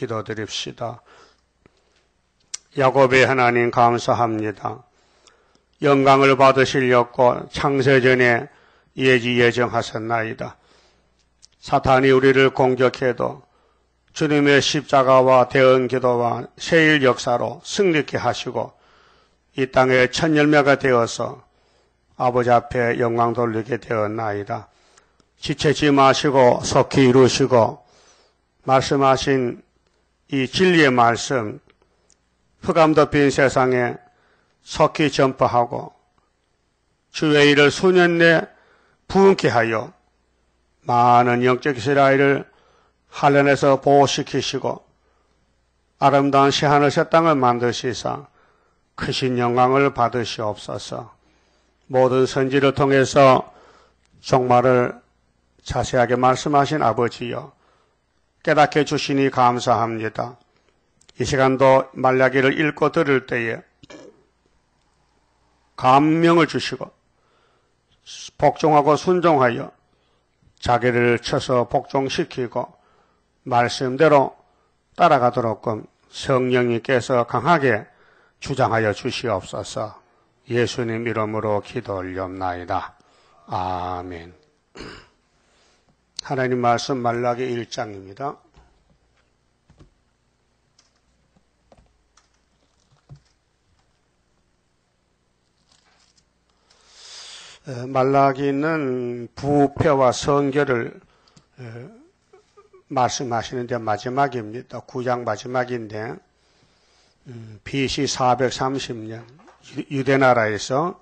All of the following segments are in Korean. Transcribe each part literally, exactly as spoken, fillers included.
기도드립시다. 야곱의 하나님 감사합니다. 영광을 받으시려고 창세전에 예지 예정하셨나이다. 사탄이 우리를 공격해도 주님의 십자가와 대언 기도와 세일 역사로 승리케 하시고 이 땅에 첫 열매가 되어서 아버지 앞에 영광 돌리게 되었나이다. 지체지 마시고 속히 이루시고 말씀하신 이 진리의 말씀 흑암 덮인 세상에 속히 전파하고 주의 일을 수년 내 부흥케 하여 많은 영적 이스라엘을 한련에서 보호시키시고 아름다운 새하늘 새 땅을 만드시사 크신 영광을 받으시옵소서. 모든 선지를 통해서 종말을 자세하게 말씀하신 아버지여 깨닫게 해주시니 감사합니다. 이 시간도 말라기를 읽고 들을 때에 감명을 주시고 복종하고 순종하여 자기를 쳐서 복종시키고 말씀대로 따라가도록끔 성령님께서 강하게 주장하여 주시옵소서. 예수님 이름으로 기도 올리옵나이다. 아멘. 하나님 말씀 말라기 일 장입니다. 말라기는 부패와 성결을 말씀하시는데 마지막입니다. 구 장 마지막인데 비씨 사백삼십 년 유대나라에서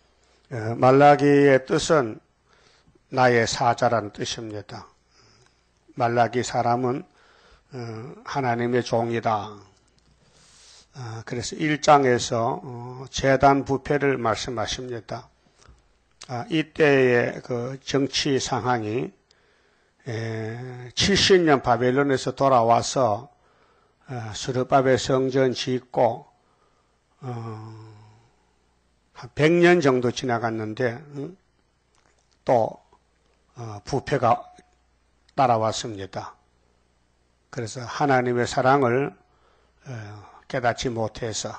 말라기의 뜻은 나의 사자라는 뜻입니다. 말라기 사람은 하나님의 종이다. 그래서 일 장에서 제단 부패를 말씀하십니다. 이때의 그 정치 상황이 칠십 년 바벨론에서 돌아와서 스룹바벨 성전 짓고 한 백 년 정도 지나갔는데 또 부패가 따라왔습니다. 그래서 하나님의 사랑을 깨닫지 못해서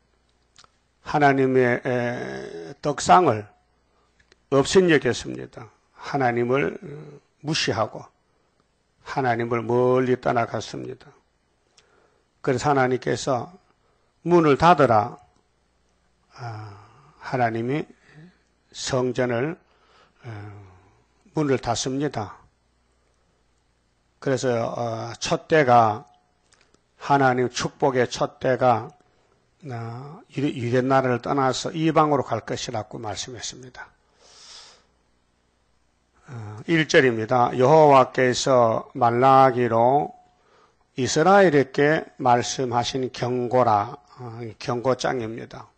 하나님의 덕상을 없인 여겼습니다. 하나님을 무시하고 하나님을 멀리 떠나갔습니다. 그래서 하나님께서 문을 닫으라. 하나님이 성전을 문을 닫습니다. 그래서 첫 때가 하나님 축복의 첫 때가 유대 나라를 떠나서 이방으로 갈 것이라고 말씀했습니다. 일 절입니다. 여호와께서 말라기로 이스라엘에게 말씀하신 경고라, 경고장입니다.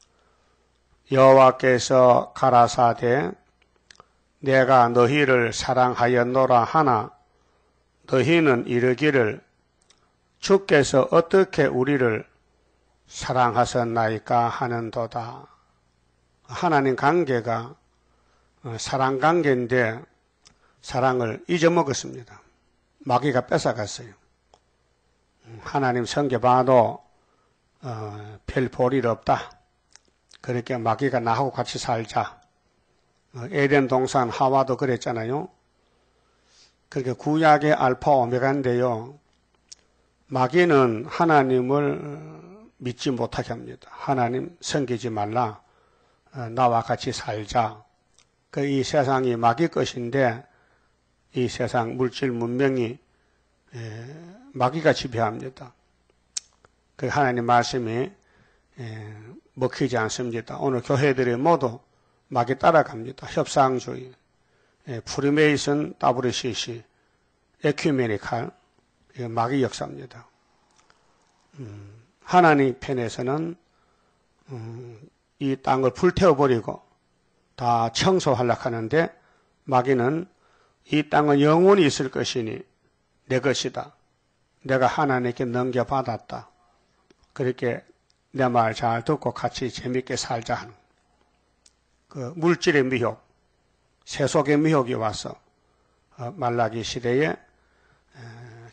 여호와께서 가라사대 내가 너희를 사랑하였노라 하나 너희는 이르기를 주께서 어떻게 우리를 사랑하셨나이까 하는도다. 하나님 관계가 사랑 관계인데 사랑을 잊어먹었습니다. 마귀가 뺏어갔어요. 하나님 성경 봐도 어, 별 볼일 없다. 그렇게 마귀가 나하고 같이 살자. 어, 에덴 동산 하와도 그랬잖아요. 그렇게 구약의 알파 오메가인데요. 마귀는 하나님을 믿지 못하게 합니다. 하나님 섬기지 말라. 어, 나와 같이 살자. 그 이 세상이 마귀 것인데 이 세상 물질 문명이 에, 마귀가 지배합니다. 그 하나님 말씀이 에, 먹히지 않습니다. 오늘 교회들이 모두 마귀 따라갑니다. 협상주의, 에, 프리메이슨, 더블유씨씨, 에큐메니칼, 마귀 역사입니다. 음, 하나님 편에서는 음, 이 땅을 불태워버리고 다 청소하려고 하는데 마귀는 이 땅은 영원히 있을 것이니 내 것이다. 내가 하나님께 넘겨받았다. 그렇게 내 말 잘 듣고 같이 재밌게 살자 하는 그 물질의 미혹, 세속의 미혹이 와서 말라기 시대에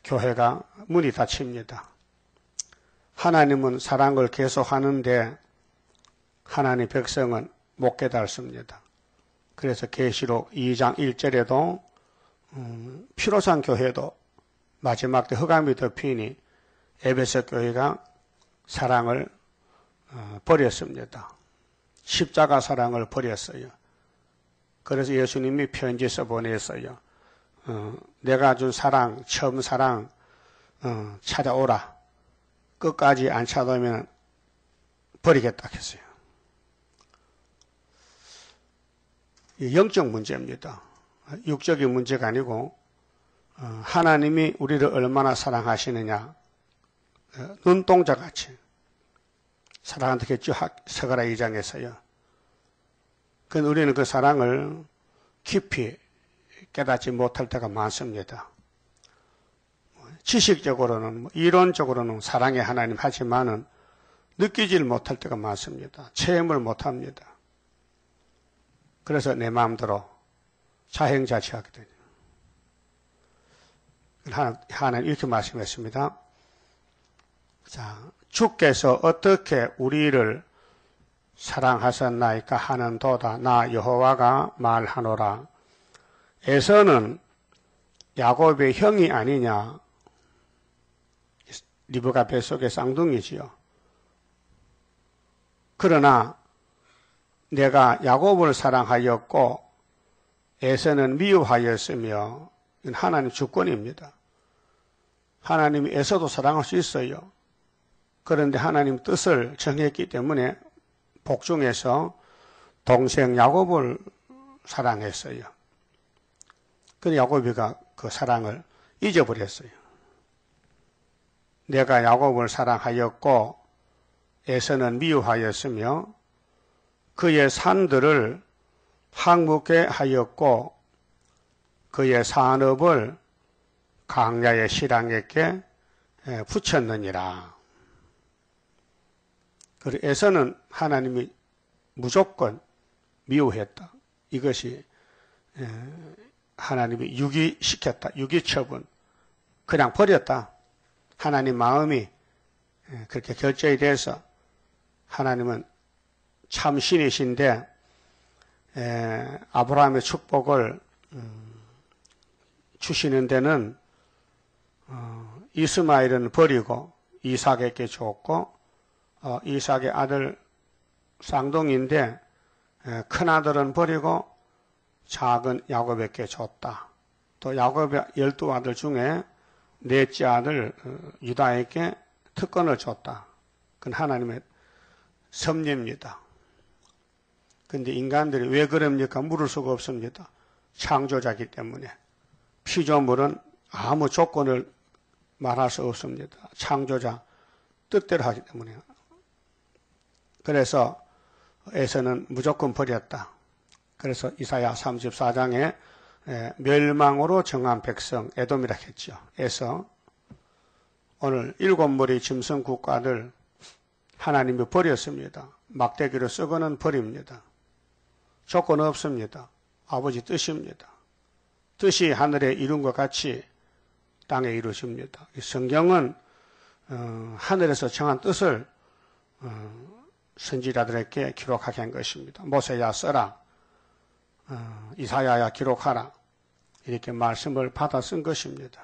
교회가 문이 닫힙니다. 하나님은 사랑을 계속하는데 하나님 백성은 못 깨달습니다. 그래서 계시록 이 장 일 절에도 음, 피로산 교회도 마지막 때 흑암이 덮이니 에베소 교회가 사랑을 어, 버렸습니다. 십자가 사랑을 버렸어요. 그래서 예수님이 편지서 보냈어요. 어, 내가 준 사랑, 처음 사랑 어, 찾아오라. 끝까지 안 찾아오면 버리겠다 했어요. 영적 문제입니다. 육적인 문제가 아니고 어, 하나님이 우리를 얼마나 사랑하시느냐 어, 눈동자같이 사랑한다 했죠. 서가라 이 장에서요. 그런데 우리는 그 사랑을 깊이 깨닫지 못할 때가 많습니다. 지식적으로는 이론적으로는 사랑의 하나님 하지만은 느끼질 못할 때가 많습니다. 체험을 못합니다. 그래서 내 마음대로 자행자치하게 되죠. 하나님 이렇게 말씀했습니다. 자, 주께서 어떻게 우리를 사랑하셨나이까 하는도다. 나 여호와가 말하노라. 에서는 야곱의 형이 아니냐. 리브가 뱃속의 쌍둥이지요. 그러나 내가 야곱을 사랑하였고 에서는 미워하였으며 이건 하나님 주권입니다. 하나님이 에서도 사랑할 수 있어요. 그런데 하나님 뜻을 정했기 때문에 복중에서 동생 야곱을 사랑했어요. 근데 야곱이가 그 사랑을 잊어버렸어요. 내가 야곱을 사랑하였고 에서는 미워하였으며 그의 산들을 항목게 하였고 그의 산업을 강야의 실랑에게 붙였느니라. 그리고 에서는 하나님이 무조건 미워했다. 이것이 하나님이 유기시켰다. 유기처분. 그냥 버렸다. 하나님 마음이 그렇게 결정이 돼서 하나님은 참 신이신데 아브라함의 축복을 주시는 데는 이스마엘은 버리고 이삭에게 줬고 이삭의 아들 쌍둥이인데 큰아들은 버리고 작은 야곱에게 줬다. 또 야곱의 열두 아들 중에 넷째 아들 유다에게 특권을 줬다. 그건 하나님의 섭리입니다. 그런데 인간들이 왜 그럽니까? 물을 수가 없습니다. 창조자이기 때문에. 피조물은 아무 조건을 말할 수 없습니다. 창조자 뜻대로 하기 때문에. 그래서 에서는 무조건 버렸다. 그래서 이사야 삼십사 장에 멸망으로 정한 백성 에돔이라 했죠. 에서 오늘 일곱 머리 짐승 국가들 하나님이 버렸습니다. 막대기로 썩어는 버립니다. 조건 없습니다. 아버지 뜻입니다. 뜻이 하늘에 이룬 것 같이 땅에 이루십니다. 성경은 어, 하늘에서 정한 뜻을 어, 선지자들에게 기록하게 한 것입니다. 모세야 써라. 어, 이사야야 기록하라. 이렇게 말씀을 받아 쓴 것입니다.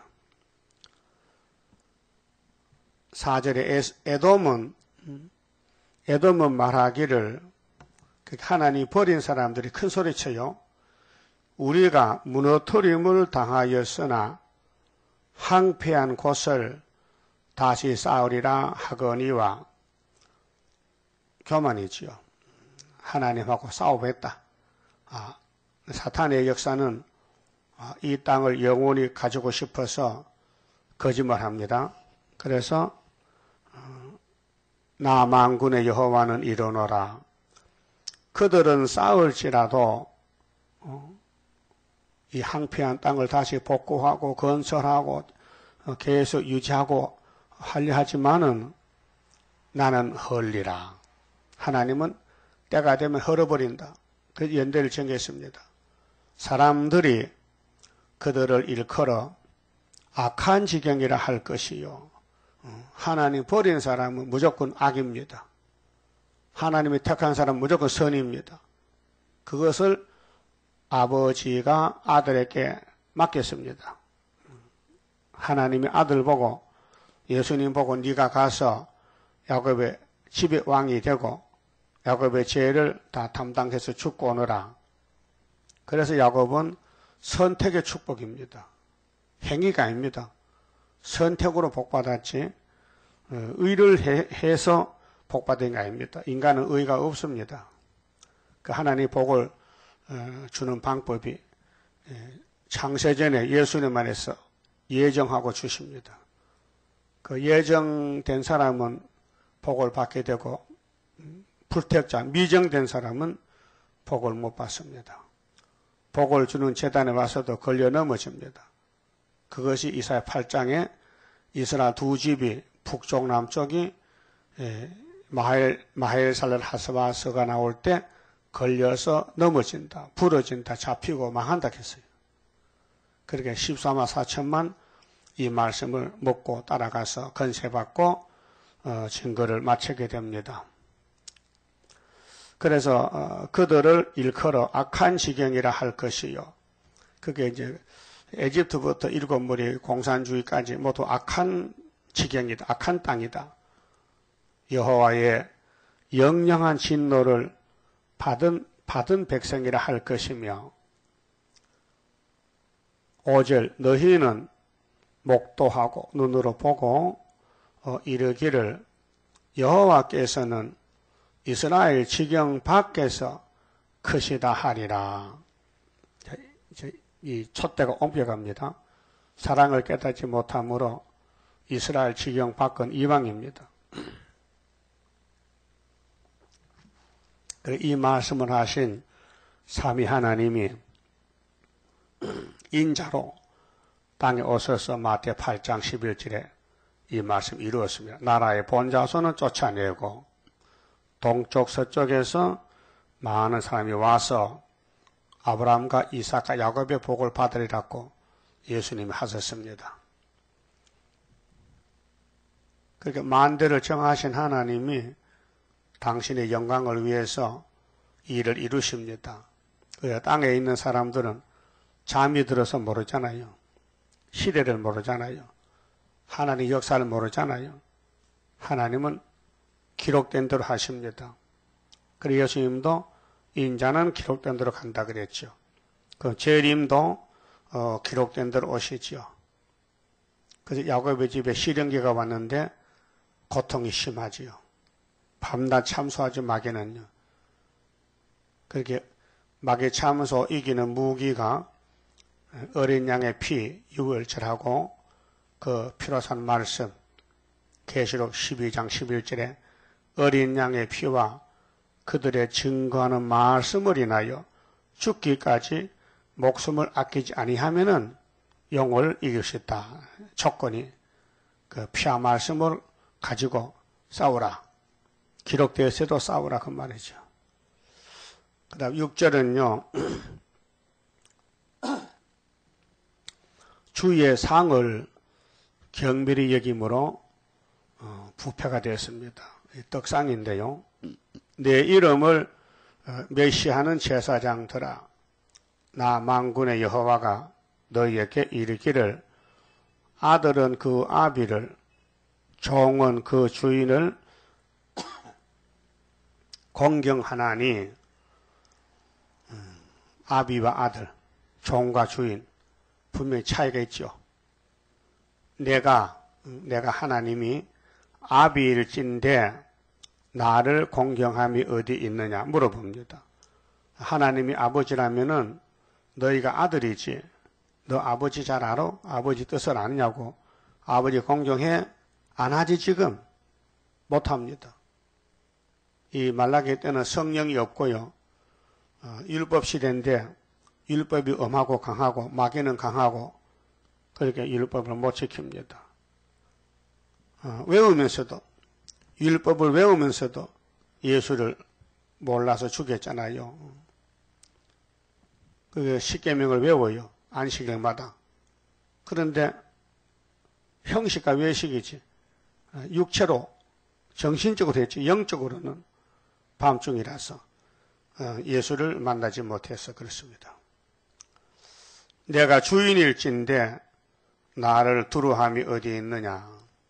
사 절에 에돔은 에돔은 말하기를 하나님 버린 사람들이 큰 소리쳐요. 우리가 무너뜨림을 당하였으나 항폐한 곳을 다시 쌓으리라 하거니와 교만이지요. 하나님하고 싸우겠다. 아, 사탄의 역사는 아, 이 땅을 영원히 가지고 싶어서 거짓말합니다. 그래서 어, 나 만군의 여호와는 이르노라. 그들은 싸울지라도 어, 이 항폐한 땅을 다시 복구하고 건설하고 어, 계속 유지하고 하려 하지만은 나는 헐리라. 하나님은 때가 되면 헐어버린다. 그 연대를 정했습니다. 사람들이 그들을 일컬어 악한 지경이라 할 것이요. 하나님 버린 사람은 무조건 악입니다. 하나님이 택한 사람은 무조건 선입니다. 그것을 아버지가 아들에게 맡겼습니다. 하나님이 아들 보고 예수님 보고 네가 가서 야곱의 집의 왕이 되고 야곱의 죄를 다 담당해서 죽고 오너라. 그래서 야곱은 선택의 축복입니다. 행위가 아닙니다. 선택으로 복받았지 의를 해서 복받은 게 아닙니다. 인간은 의가 없습니다. 그 하나님 복을 주는 방법이 창세전에 예수님 안에서 예정하고 주십니다. 그 예정된 사람은 복을 받게 되고 불택자, 미정된 사람은 복을 못 받습니다. 복을 주는 제단에 와서도 걸려 넘어집니다. 그것이 이사야 팔 장에 이스라엘 두 집이 북쪽 남쪽이 마헬, 마헬살렐 하스바스가 나올 때 걸려서 넘어진다, 부러진다, 잡히고 망한다 했어요. 그렇게 십사만 사천만 이 말씀을 먹고 따라가서 건세받고 어, 증거를 마치게 됩니다. 그래서 어, 그들을 일컬어 악한 지경이라 할 것이요. 그게 이제 에집트부터 일곱 무리 공산주의까지 모두 악한 지경이다, 악한 땅이다. 여호와의 영영한 진노를 받은 받은 백성이라 할 것이며 오 절 너희는 목도하고 눈으로 보고 어, 이르기를 여호와께서는 이스라엘 지경 밖에서 크시다 하리라. 이 촛대가 옮겨갑니다. 사랑을 깨닫지 못함으로 이스라엘 지경 밖은 이방입니다. 이 말씀을 하신 삼위 하나님이 인자로 땅에 오셔서 마태 팔 장 십일 절에 이 말씀 이루었습니다. 나라의 본자손은 쫓아내고 동쪽 서쪽에서 많은 사람이 와서 아브라함과 이삭과 야곱의 복을 받으리라고 예수님이 하셨습니다. 그렇게 만대를 정하신 하나님이 당신의 영광을 위해서 일을 이루십니다. 그래서 땅에 있는 사람들은 잠이 들어서 모르잖아요. 시대를 모르잖아요. 하나님 역사를 모르잖아요. 하나님은 기록된 대로 하십니다. 그리고 예수님도 인자는 기록된 대로 간다 그랬죠. 그 재림도 어, 기록된 대로 오시죠. 그래서 야곱의 집에 시련기가 왔는데 고통이 심하지요. 밤낮 참수하죠. 마귀는요. 그렇게 마귀 참수 이기는 무기가 어린 양의 피 육 일 절하고 그 피로 산 말씀 계시록 십이 장 십일 절에 어린 양의 피와 그들의 증거하는 말씀을 인하여 죽기까지 목숨을 아끼지 아니하면은 영을 이길 수 있다. 조건이 그 피와 말씀을 가지고 싸우라. 기록되었어도 싸우라 그 말이죠. 그 다음 육 절은요. 주의 상을 경밀히 여김으로 어, 부패가 되었습니다. 떡상인데요. 내 이름을 멸시하는 제사장들아 나 만군의 여호와가 너희에게 이르기를 아들은 그 아비를 종은 그 주인을 공경하나니 아비와 아들, 종과 주인 분명히 차이가 있죠. 내가 내가 하나님이 아비일진데 나를 공경함이 어디 있느냐 물어봅니다. 하나님이 아버지라면은 너희가 아들이지 너 아버지 잘 알아? 아버지 뜻을 아느냐고. 아버지 공경해? 안 하지 지금? 못합니다. 이 말라기 때는 성령이 없고요. 어, 율법 시대인데 율법이 엄하고 강하고 마귀는 강하고 그렇게 율법을 못 지킵니다. 어, 외우면서도 율법을 외우면서도 예수를 몰라서 죽였잖아요. 그 십계명을 외워요. 안식일마다. 그런데 형식과 외식이지. 육체로, 정신적으로 했지. 영적으로는 밤중이라서 예수를 만나지 못해서 그렇습니다. 내가 주인일진데 나를 두루함이 어디에 있느냐.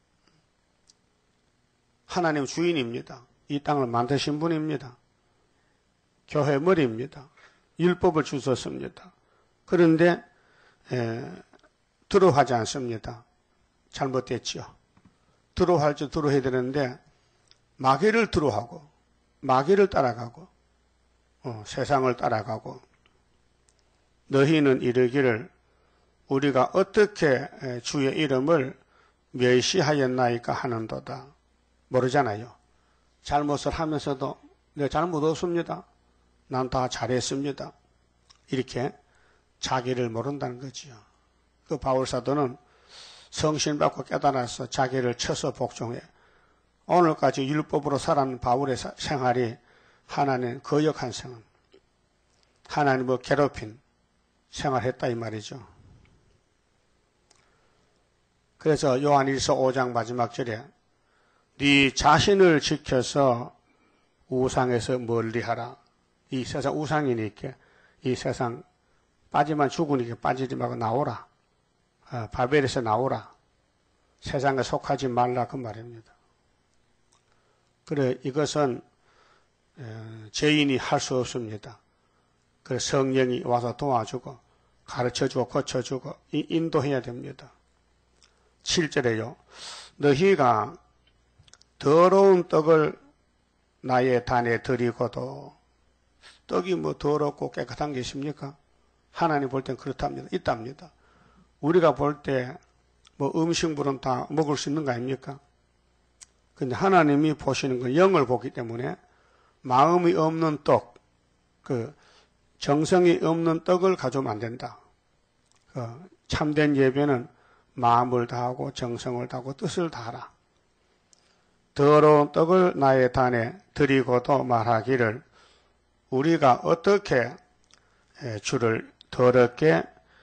하나님 주인입니다. 이 땅을 만드신 분입니다. 교회 머리입니다. 율법을 주셨습니다. 그런데 에, 두루하지 않습니다. 잘못됐지요. 두루할 줄 두루해야 되는데 마귀를 두루하고 마귀를 따라가고 어, 세상을 따라가고 너희는 이르기를 우리가 어떻게 주의 이름을 멸시하였나이까 하는도다. 모르잖아요. 잘못을 하면서도 내가 잘못 없습니다. 난 다 잘했습니다. 이렇게 자기를 모른다는 거지요. 그 바울사도는 성신 받고 깨달아서 자기를 쳐서 복종해. 오늘까지 율법으로 살아는 바울의 생활이 하나님 거역한 생활, 하나님을 괴롭힌 생활했다 이 말이죠. 그래서 요한일서 오 장 마지막 절에 네 자신을 지켜서 우상에서 멀리하라. 이 세상 우상이니까 이 세상 빠지만 죽으니까 빠지지 말고 나오라. 어, 바벨에서 나오라. 세상에 속하지 말라 그 말입니다. 그래 이것은 어, 죄인이 할 수 없습니다. 그래 성령이 와서 도와주고 가르쳐주고 고쳐주고 인도해야 됩니다. 칠 절에요. 너희가 더러운 떡을 나의 단에 드리고도 떡이 뭐 더럽고 깨끗한 게 있습니까? 하나님 볼 땐 그렇답니다. 있답니다. 우리가 볼 때 뭐 음식물은 다 먹을 수 있는 거 아닙니까? 근데 하나님이 보시는 건 영을 보기 때문에 마음이 없는 떡, 그 정성이 없는 떡을 가져오면 안 된다. 그 참된 예배는 마음을 다하고 정성을 다하고 뜻을 다하라. 더러운 떡을 나의 단에 드리고도 말하기를 우리가 어떻게 주를 더럽게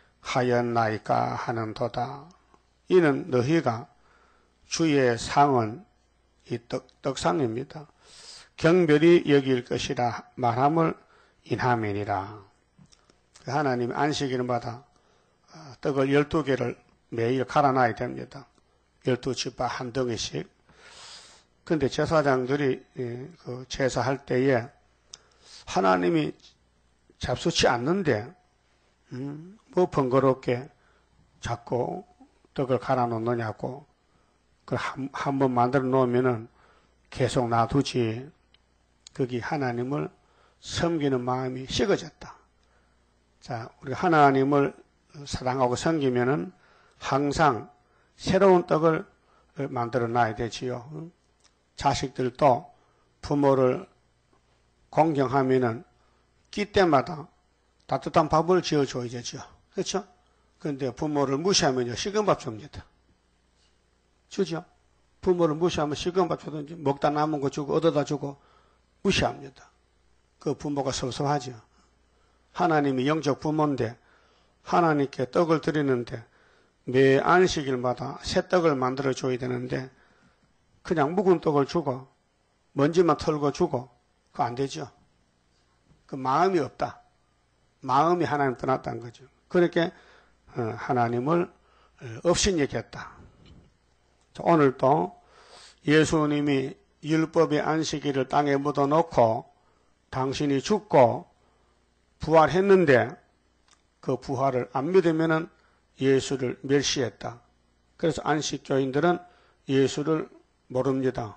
하였나이까 하는도다. 이는 너희가 주의 상은 이 떡, 떡상입니다. 경별이 여길 것이라 말함을 인하면이라. 하나님이 안식일마다 떡을 열두 개를 매일 갈아놔야 됩니다. 열두 지파 한 덩이씩. 근데 제사장들이 그 제사할 때에 하나님이 잡수치 않는데 음, 뭐 번거롭게 자꾸 떡을 갈아 놓느냐고 그 한, 한 번 만들어 놓으면은 계속 놔두지. 거기 하나님을 섬기는 마음이 식어졌다. 자, 우리 하나님을 사랑하고 섬기면은 항상 새로운 떡을 만들어 놔야 되지요. 자식들도 부모를 공경하면은 끼 때마다 따뜻한 밥을 지어줘야 되죠. 그렇죠? 그런데 부모를 무시하면요, 식은 밥 줍니다. 주죠? 부모를 무시하면 식은 밥 주든지 먹다 남은 거 주고 얻어다 주고 무시합니다. 그 부모가 섭섭하죠. 하나님이 영적 부모인데 하나님께 떡을 드리는데 매 안식일마다 새 떡을 만들어 줘야 되는데 그냥 묵은 떡을 주고 먼지만 털고 주고 그거 안 되죠. 그 마음이 없다. 마음이 하나님 떠났다는 거죠. 그렇게 하나님을 업신여겼다. 오늘도 예수님이 율법의 안식일을 땅에 묻어놓고 당신이 죽고 부활했는데 그 부활을 안 믿으면 예수를 멸시했다. 그래서 안식교인들은 예수를 모릅니다.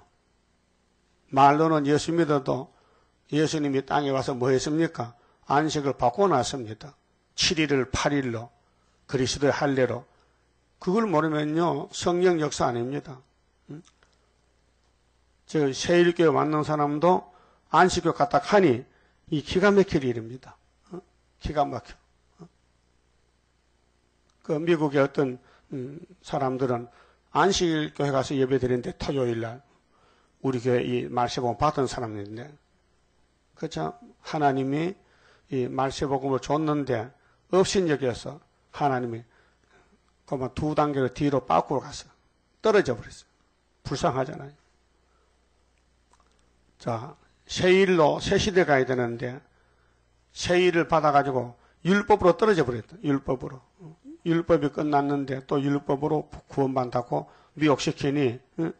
말로는 예수 믿어도 예수님이 땅에 와서 뭐 했습니까? 안식을 바꿔놨습니다. 칠 일을 팔 일로 그리스도의 할례로. 그걸 모르면요 성령 역사 아닙니다. 저 세일교회 왔는 사람도 안식교 갖다 하니 이 기가 막힐 일입니다. 기가 막혀. 그 미국의 어떤 사람들은 안식교회 가서 예배 드리는데 토요일날 우리 교회 이 말세복음 받은 사람인데 그렇죠? 하나님이 이 말세복음을 줬는데 업신여겨서 하나님이 그만 두 단계를 뒤로 빠꾸로 갔어. 떨어져 버렸어요. 불쌍하잖아요. 자, 세일로 새 시대 가야 되는데 세일을 받아가지고 율법으로 떨어져 버렸다. 율법으로. 율법이 끝났는데 또 율법으로 구원받다고 미혹시키니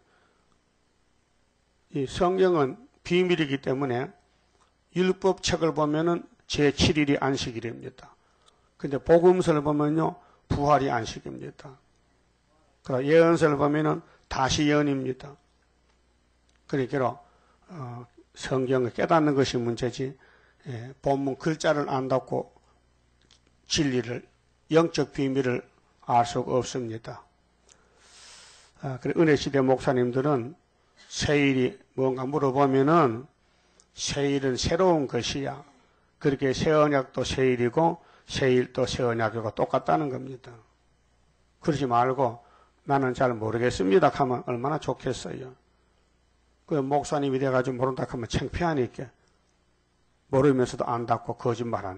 이 성경은 비밀이기 때문에 율법 책을 보면은 제칠 일이 안식일입니다. 근데 복음서를 보면요 부활이 안식입니다. 그리고 예언서를 보면은 다시 예언입니다. 그러니까 어, 성경을 깨닫는 것이 문제지 예, 본문 글자를 안다고 진리를 영적 비밀을 알 수가 없습니다. 아, 그래 은혜시대 목사님들은 세일이 뭔가 물어보면은 세일은 새로운 것이야. 그렇게 새 언약도 세일이고 세일도 새 언약이고 똑같다는 겁니다. 그러지 말고 나는 잘 모르겠습니다 하면 얼마나 좋겠어요. 그 목사님이 돼가지고 모른다 하면 창피하니까 모르면서도 안다고 거짓말하는.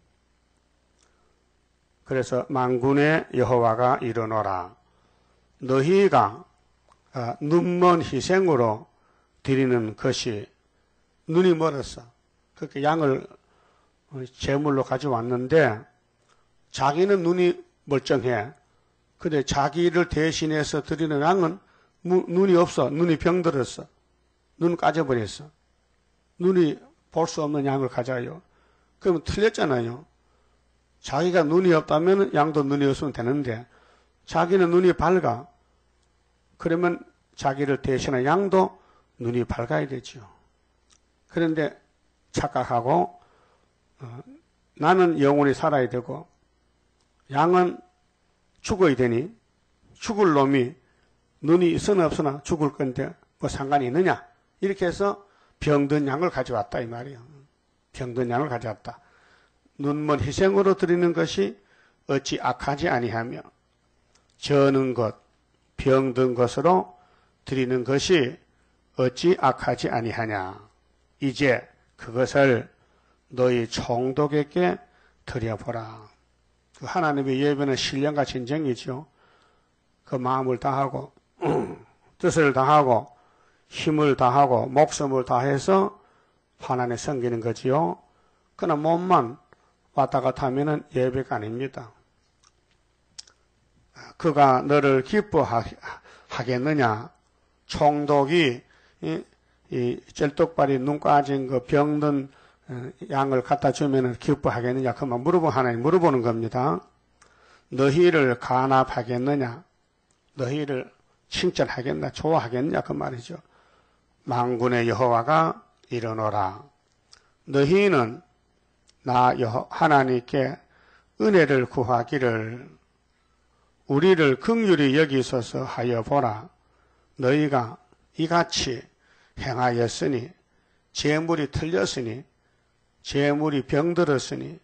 그래서 만군의 여호와가 이르노라. 너희가 눈먼 희생으로 드리는 것이 눈이 멀었어. 그렇게 양을 제물로 가져왔는데 자기는 눈이 멀쩡해. 근데 자기를 대신해서 드리는 양은 눈이 없어. 눈이 병들었어. 눈 까져버렸어. 눈이 볼 수 없는 양을 가져요. 그러면 틀렸잖아요. 자기가 눈이 없다면 양도 눈이 없으면 되는데 자기는 눈이 밝아. 그러면 자기를 대신한 양도 눈이 밝아야 되죠. 그런데 착각하고 어, 나는 영원히 살아야 되고 양은 죽어야 되니 죽을 놈이 눈이 있으나 없으나 죽을 건데 뭐 상관이 있느냐. 이렇게 해서 병든 양을 가져왔다 이 말이에요. 병든 양을 가져왔다. 눈먼 희생으로 드리는 것이 어찌 악하지 아니하며 저는 것, 병든 것으로 드리는 것이 어찌 악하지 아니하냐. 이제 그것을 너희 총독에게 드려보라. 그 하나님의 예배는 신령과 진정이죠. 그 마음을 다하고 뜻을 다하고 힘을 다하고 목숨을 다해서 하나님 섬기는 거지요. 그러나 몸만 왔다 갔다 하면은 예배가 아닙니다. 그가 너를 기뻐하겠느냐? 총독이 이, 이 쩔뚝발이 눈 까진 그 병든 양을 갖다 주면은 기뻐하겠느냐? 그만 물어보 하나님 물어보는 겁니다. 너희를 간합하겠느냐? 너희를 칭찬하겠나? 좋아하겠냐? 그 말이죠. 만군의 여호와가 이르노라. 너희는 나 여호 하나님께 은혜를 구하기를 우리를 긍휼히 여기소서 하여 보라. 너희가 이같이 행하였으니 재물이 틀렸으니 재물이 병들었으니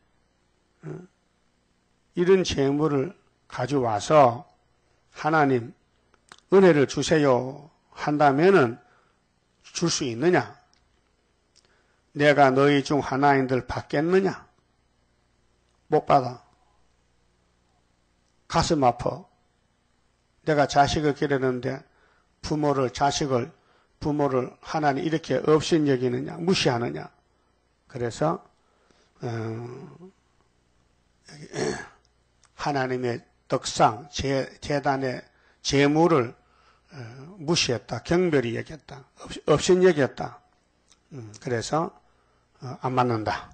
이런 재물을 가져와서 하나님 은혜를 주세요 한다면은 줄 수 있느냐? 내가 너희 중 하나인들 받겠느냐? 못 받아. 가슴 아파. 내가 자식을 기르는데 부모를 자식을 부모를 하나님 이렇게 없인 여기느냐 무시하느냐. 그래서 어, 하나님의 떡상 제, 제단의 제물을 어, 무시했다. 경멸히 여겼다. 없, 없인 여겼다. 음, 그래서 어, 안 맞는다.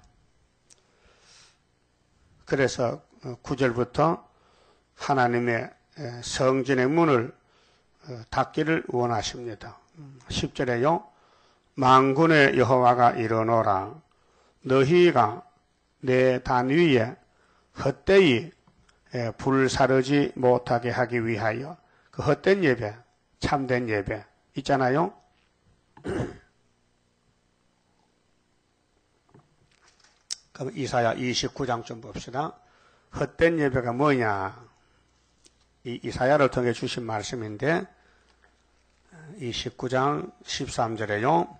그래서 어, 구 절부터 하나님의 성전의 문을 어, 닫기를 원하십니다. 음, 십 절에요. 만군의 여호와가 이르노라. 너희가 내 단 위에 헛되이 불사르지 못하게 하기 위하여 그 헛된 예배, 참된 예배 있잖아요. 그럼 이사야 이십구 장 좀 봅시다. 헛된 예배가 뭐냐? 이 이사야를 통해 주신 말씀인데 이십구 장 십삼 절에요.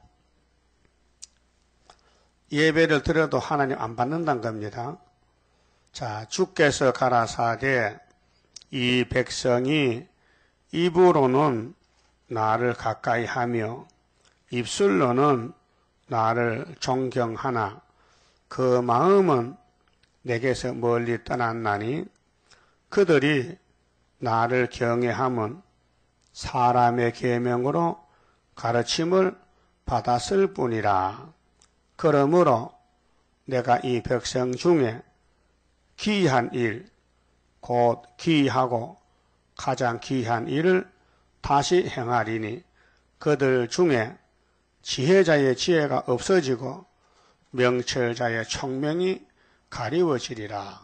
예배를 드려도 하나님 안 받는다는 겁니다. 자, 주께서 가라사대 이 백성이 입으로는 나를 가까이 하며 입술로는 나를 존경하나 그 마음은 내게서 멀리 떠났나니 그들이 나를 경외함은 사람의 계명으로 가르침을 받았을 뿐이라. 그러므로 내가 이 백성 중에 기이한 일, 곧 기이하고 가장 기이한 일을 다시 행하리니 그들 중에 지혜자의 지혜가 없어지고 명철자의 총명이 가리워지리라.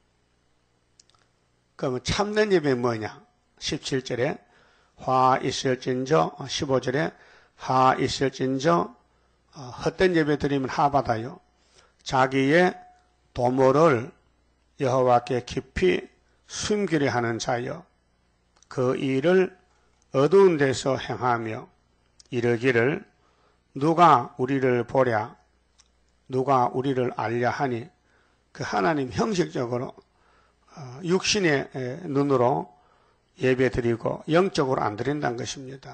그러면 참된 예배 뭐냐? 십칠 절에 화 있을진저, 십오 절에 화 있을진저, 헛된 예배 드리면 하 받아요. 자기의 도모를 여호와께 깊이 숨기려 하는 자여 그 일을 어두운 데서 행하며 이르기를 누가 우리를 보랴 누가 우리를 알랴 하니 그 하나님 형식적으로 육신의 눈으로 예배 드리고 영적으로 안 드린다는 것입니다.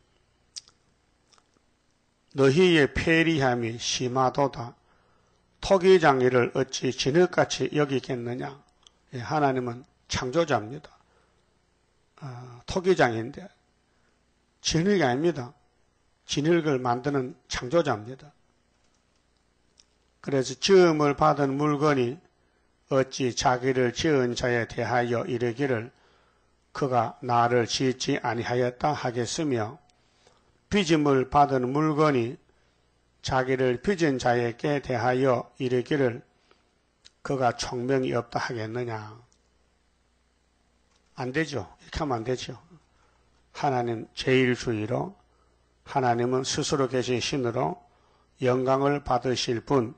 너희의 패리함이 심하도다. 토기장이를 어찌 진흙같이 여기겠느냐. 하나님은 창조자입니다. 어, 토기장인데 진흙이 아닙니다. 진흙을 만드는 창조자입니다. 그래서 지음을 받은 물건이 어찌 자기를 지은 자에 대하여 이르기를 그가 나를 짓지 아니하였다 하겠으며 빚음을 받은 물건이 자기를 빚은 자에게 대하여 이르기를 그가 총명이 없다 하겠느냐. 안 되죠. 이렇게 하면 안 되죠. 하나님 제일주의로 하나님은 스스로 계신 신으로 영광을 받으실 분,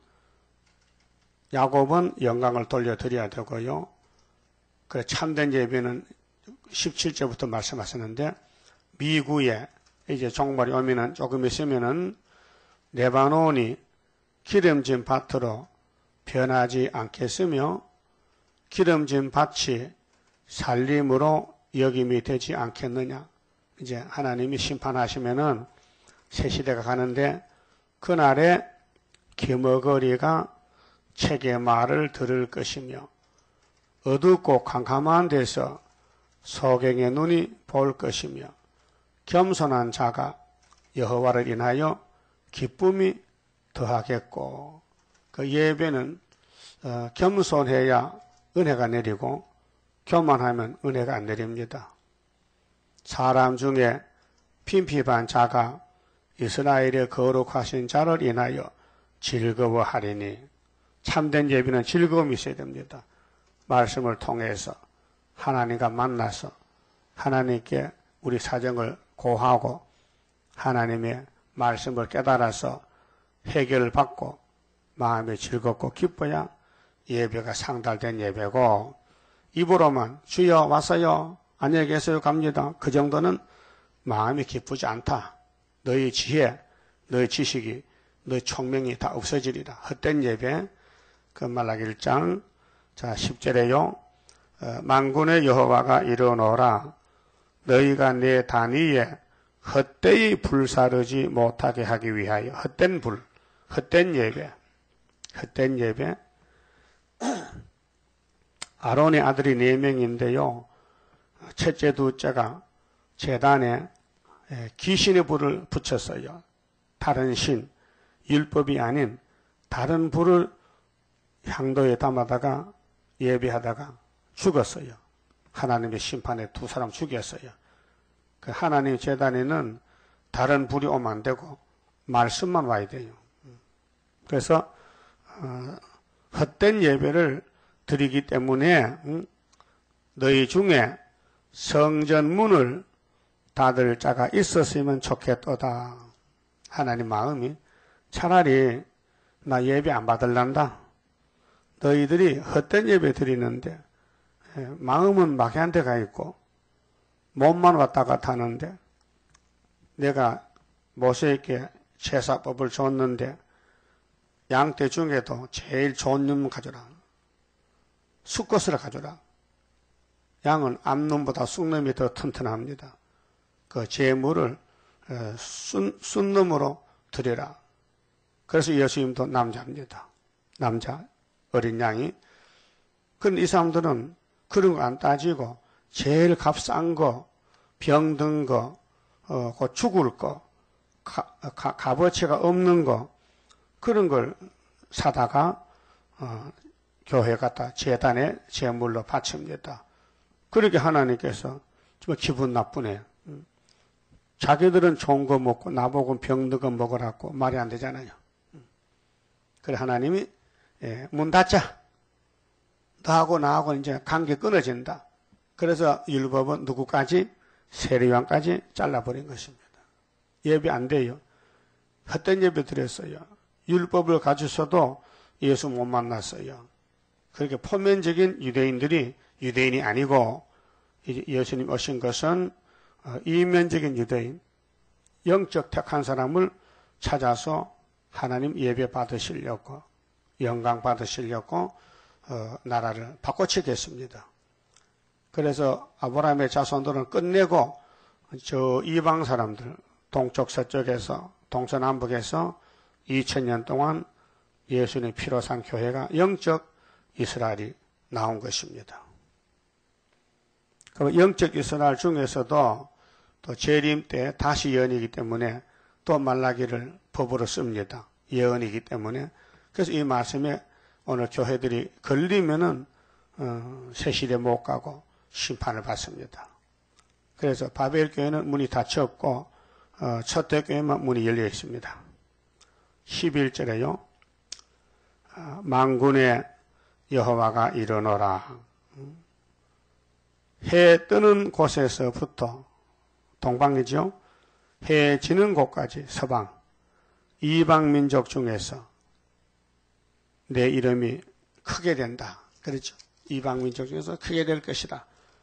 야곱은 영광을 돌려드려야 되고요. 그래 참된 예배는 십칠 절부터 말씀하셨는데 미구에 이제 종말이 오면은 조금 있으면은 레바논이 기름진 밭으로 변하지 않겠으며 기름진 밭이 살림으로 여김이 되지 않겠느냐. 이제 하나님이 심판하시면은 새 시대가 가는데 그날에 기머거리가 책의 말을 들을 것이며 어둡고 캄캄한 데서 소경의 눈이 볼 것이며 겸손한 자가 여호와를 인하여 기쁨이 더하겠고 그 예배는 어, 겸손해야 은혜가 내리고 교만하면 은혜가 안 내립니다. 사람 중에 핀피한 자가 이스라엘의 거룩하신 자를 인하여 즐거워하리니 참된 예배는 즐거움이 있어야 됩니다. 말씀을 통해서 하나님과 만나서 하나님께 우리 사정을 고하고 하나님의 말씀을 깨달아서 해결을 받고 마음이 즐겁고 기뻐야 예배가 상달된 예배고 입으로만 주여 왔어요 안녕히 계세요 갑니다. 그 정도는 마음이 기쁘지 않다. 너희 지혜, 너희 지식이, 너희 총명이 다 없어지리라. 헛된 예배. 그 말라기 일 장 자 십 절에요. 어, 만군의 여호와가 이르노라 너희가 내 단위에 헛되이 불사르지 못하게 하기 위하여 헛된 불, 헛된 예배, 헛된 예배. 아론의 아들이 네 명인데요. 첫째, 둘째가 제단에 귀신의 불을 붙였어요. 다른 신, 율법이 아닌 다른 불을 향도에 담아다가 예배하다가 죽었어요. 하나님의 심판에 두 사람 죽였어요. 그 하나님 제단에는 다른 불이 오면 안 되고 말씀만 와야 돼요. 그래서 어, 헛된 예배를 드리기 때문에 음, 너희 중에 성전문을 닫을 자가 있었으면 좋겠도다. 하나님 마음이 차라리 나 예배 안 받을란다. 너희들이 헛된 예배 드리는데 마음은 마귀한 데가 있고 몸만 왔다 갔다 하는데 내가 모세에게 제사법을 줬는데 양떼 중에도 제일 좋은 놈 가져라. 수컷을 가져라. 양은 암놈보다 쑥놈이 더 튼튼합니다. 그 제물을 순, 순놈으로 드려라. 그래서 예수님도 남자입니다. 남자, 어린 양이. 그런데 이 사람들은 그런 거 안 따지고 제일 값싼 거, 병든 거, 어, 그 죽을 거, 가, 가, 값어치가 없는 거, 그런 걸 사다가, 어, 교회 갖다 제단에 제물로 바칩니다. 그렇게 하나님께서 좀 기분 나쁘네요. 자기들은 좋은 거 먹고 나보고 병든 거 먹으라고 말이 안 되잖아요. 그래 하나님이 예, 문 닫자. 너하고 나하고 이제 관계 끊어진다. 그래서 율법은 누구까지? 세례요한까지 잘라버린 것입니다. 예배 안 돼요. 헛된 예배 드렸어요. 율법을 가지고서도 예수 못 만났어요. 그렇게 표면적인 유대인들이 유대인이 아니고 예수님 오신 것은 이면적인 유대인, 영적 택한 사람을 찾아서 하나님 예배 받으시려고 영광 받으시려고 어, 나라를 바꿔치겠습니다. 그래서 아브라함의 자손들은 끝내고 저 이방 사람들 동쪽 서쪽에서 동서남북에서 이천 년 동안 예수님 피로 산 교회가 영적 이스라엘이 나온 것입니다. 그 영적 이스라엘 중에서도 또 재림 때 다시 예언이기 때문에 또 말라기를 법으로 씁니다. 예언이기 때문에. 그래서 이 말씀에 오늘 교회들이 걸리면은 어, 새시대 못 가고 심판을 받습니다. 그래서 바벨 교회는 문이 닫혔고 어, 첫대 교회만 문이 열려 있습니다. 십일 절에요. 어, 만군의 여호와가 일어나라. 해 뜨는 곳에서부터 동방이죠. 해 지는 곳까지 서방 이방 민족 중에서 내 이름이 크게 된다. 그렇죠. 이방 민족 중에서 크게 될 것이다.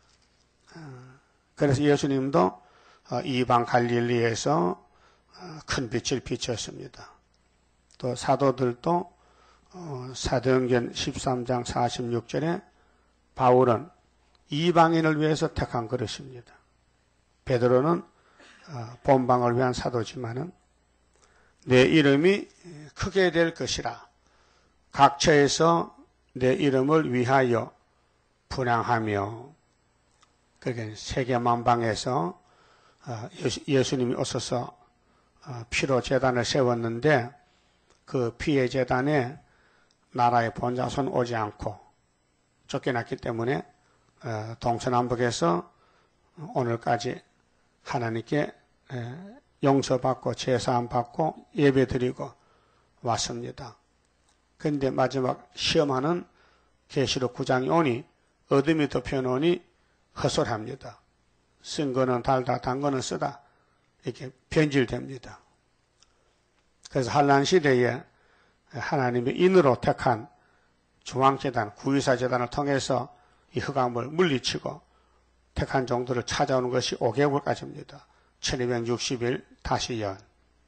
그래서 예수님도 이방 갈릴리에서 큰 빛을 비쳤습니다. 또 사도들도 사도행전 십삼 장 사십육 절에 바울은 이방인을 위해서 택한 그릇입니다. 베드로는 본방을 위한 사도지만은 내 이름이 크게 될 것이라. 각처에서 내 이름을 위하여 분향하며, 그러니까 세계 만방에서 예수님이 오셔서 피로 제단을 세웠는데 그 피의 제단에 나라의 본자손 오지 않고 쫓겨났기 때문에 동서남북에서 오늘까지 하나님께 용서받고 제사함 받고 예배드리고 왔습니다. 그런데 마지막 시험하는 계시록 구 장이 오니 어둠이 덮여놓으니 헛소리합니다. 쓴 거는 달다, 단 거는 쓰다. 이렇게 변질됩니다. 그래서 한란 시대에 하나님의 인으로 택한 중앙재단, 구이사재단을 통해서 이 흑암을 물리치고 택한 종들을 찾아오는 것이 오 개월까지입니다. 천이백육십 일 다시 연.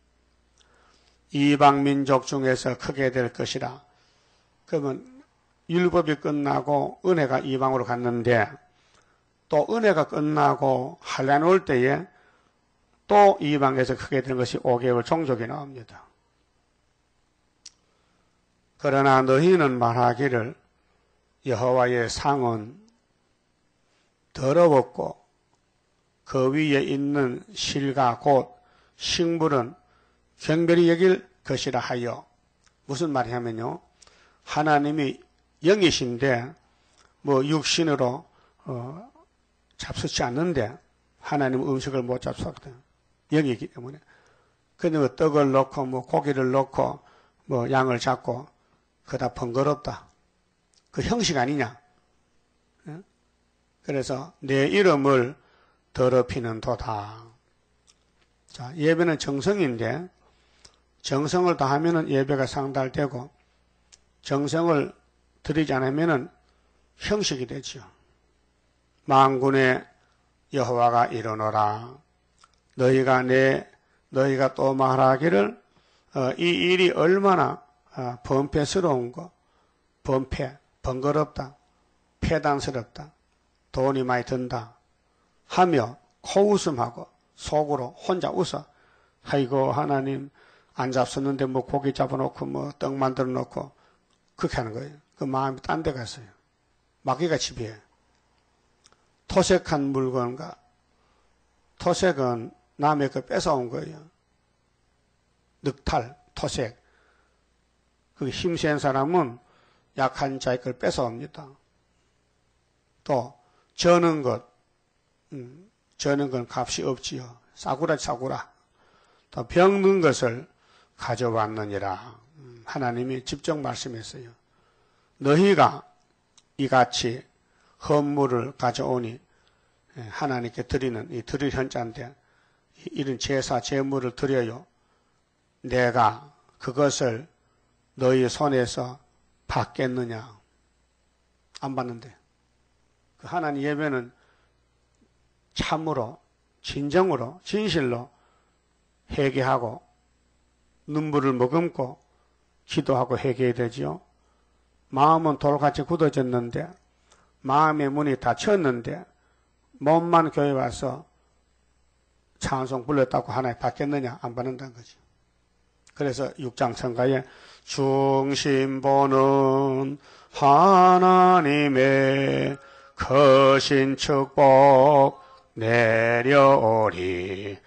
이방 민족 중에서 크게 될 것이라. 그러면 율법이 끝나고 은혜가 이방으로 갔는데 또 은혜가 끝나고 한란 올 때에 또 이방에서 크게 되는 것이 오 개월 종족이 나옵니다. 그러나 너희는 말하기를 여호와의 상은 더러웠고 그 위에 있는 실과 곧 식물은 경별히 여길 것이라 하여. 무슨 말이냐면요, 하나님이 영이신데 뭐 육신으로 어, 잡수지 않는데 하나님 음식을 못 잡수거든. 영이기 때문에. 근데 뭐 떡을 넣고 뭐 고기를 넣고 뭐 양을 잡고 그다 번거롭다. 그 형식 아니냐. 그래서 내 이름을 더럽히는 도다. 자, 예배는 정성인데 정성을 다하면은 예배가 상달되고 정성을 드리지 않으면은 형식이 되죠. 만군의 여호와가 일어나라. 너희가 내 너희가 또 말하기를 어, 이 일이 얼마나 어, 번패스러운 거, 번패, 번거롭다, 폐단스럽다, 돈이 많이 든다 하며 코웃음하고 속으로 혼자 웃어. 아이고 하나님 안 잡섰는데 뭐 고기 잡아놓고 뭐 떡 만들어 놓고 그렇게 하는 거예요. 그 마음이 딴 데 갔어요. 마귀가 지배해. 토색한 물건과 토색은 남의 거 뺏어온 거예요. 늑탈, 토색. 그 힘센 사람은 약한 자의 걸 뺏어옵니다. 또 저는 것, 음, 저는 건 값이 없지요. 싸구라 싸구라. 또 병든 것을 가져왔느니라. 음, 하나님이 직접 말씀했어요. 너희가 이같이 헌물을 가져오니 하나님께 드리는 이 드릴 현자인데 이런 제사 제물을 드려요. 내가 그것을 너희 손에서 받겠느냐? 안 받는데. 그 하나님 예배는 참으로 진정으로 진실로 회개하고 눈물을 머금고 기도하고 회개해야 되지요. 마음은 돌같이 굳어졌는데 마음의 문이 닫혔는데 몸만 교회 와서 찬송 불렀다고 하나님 받겠느냐? 안 받는다는 거죠. 그래서 육 장 성가에 중심 보는 하나님의 크신 축복 내려오리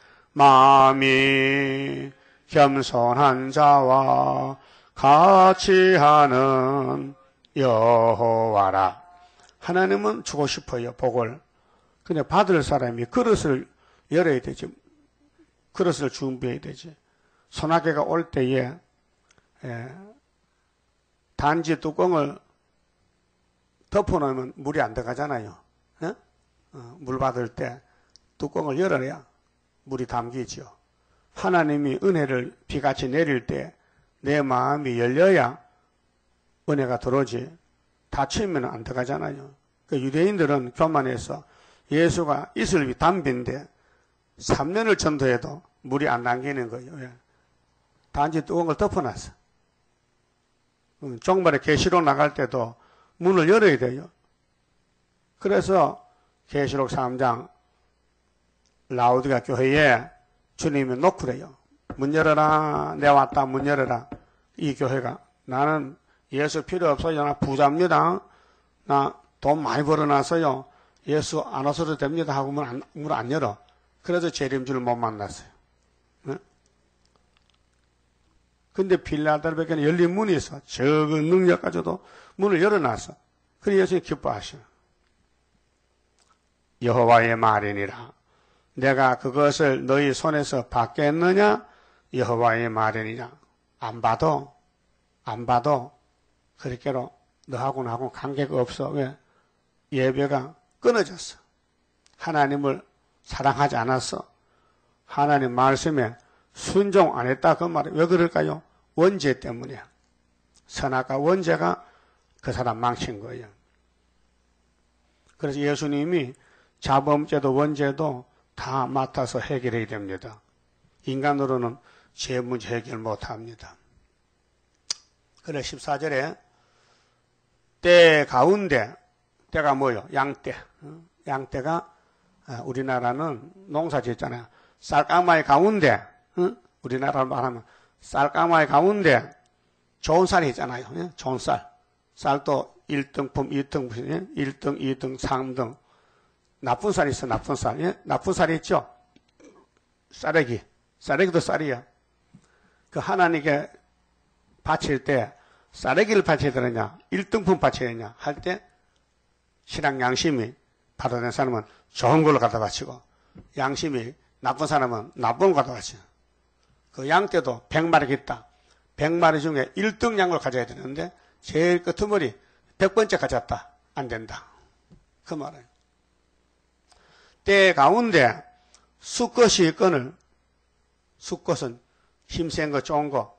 마음이 겸손한 자와 같이 하는 여호와라. 하나님은 주고 싶어요, 복을. 근데 받을 사람이 그릇을 열어야 되지. 그릇을 준비해야 되지. 소나기가 올 때에 예, 단지 뚜껑을 덮어놓으면 물이 안 들어가잖아요. 예? 어, 물 받을 때 뚜껑을 열어야 물이 담기죠. 하나님이 은혜를 비같이 내릴 때 내 마음이 열려야 은혜가 들어오지. 닫히면 안 들어가잖아요. 그 유대인들은 교만해서 예수가 이슬비 담비인데 삼 년을 전도해도 물이 안 담기는 거예요. 왜? 단지 뚜껑을 덮어놨어. 종말에 계시록 나갈 때도 문을 열어야 돼요. 그래서 계시록 삼 장 라우디가 교회에 주님이 놓으래요. 문 열어라. 내 왔다. 문 열어라. 이 교회가 나는 예수 필요 없어요. 나 부자입니다. 나 돈 많이 벌어놨어요. 예수 안 오셔도 됩니다. 하고 문 안, 문 안 열어. 그래서 재림주를 못 만났어요. 네? 근데 빌라델베에는 열린 문이 있어. 적은 능력 가지고도 문을 열어놨어. 그래서 예수님이 기뻐하셔. 여호와의 말이니라. 내가 그것을 너희 손에서 받겠느냐? 여호와의 말이니라. 안 봐도 안 봐도 그렇게로 너하고 나하고 관계가 없어. 왜? 예배가 끊어졌어. 하나님을 사랑하지 않았어. 하나님 말씀에 순종 안 했다 그 말이 왜 그럴까요? 원죄 때문이야. 선악과 원죄가 그 사람 망친 거예요. 그래서 예수님이 자범죄도 원죄도 다 맡아서 해결해야 됩니다. 인간으로는 죄 문제 해결 못합니다. 그래 십사 절에 때 가운데 때가 뭐요? 양떼. 양떼가 우리나라는 농사 짓잖아요. 쌀가마의 가운데 우리나라로 말하면 쌀가마의 가운데 좋은 쌀이 있잖아요. 좋은 쌀. 쌀도 일 등품, 이 등품, 일 등, 이 등, 삼 등. 나쁜 쌀이 있어, 나쁜 쌀. 나쁜 쌀이 있죠? 쌀래기. 쌀래기도 쌀이야. 그 하나님께 바칠 때 쌀래기를 바쳐야 되느냐, 일 등품 바쳐야 되느냐 할 때 신앙 양심이 받아낸 사람은 좋은 걸로 갖다 바치고 양심이 나쁜 사람은 나쁜 걸 갖다 바치고 그 양떼도 백 마리 있다. 백 마리 중에 일 등 양을 가져야 되는데 제일 끄트머리 백 번째 가졌다. 안 된다. 그 말이에요. 때 가운데 수컷이 있거늘 수컷은 힘센 거 좋은 거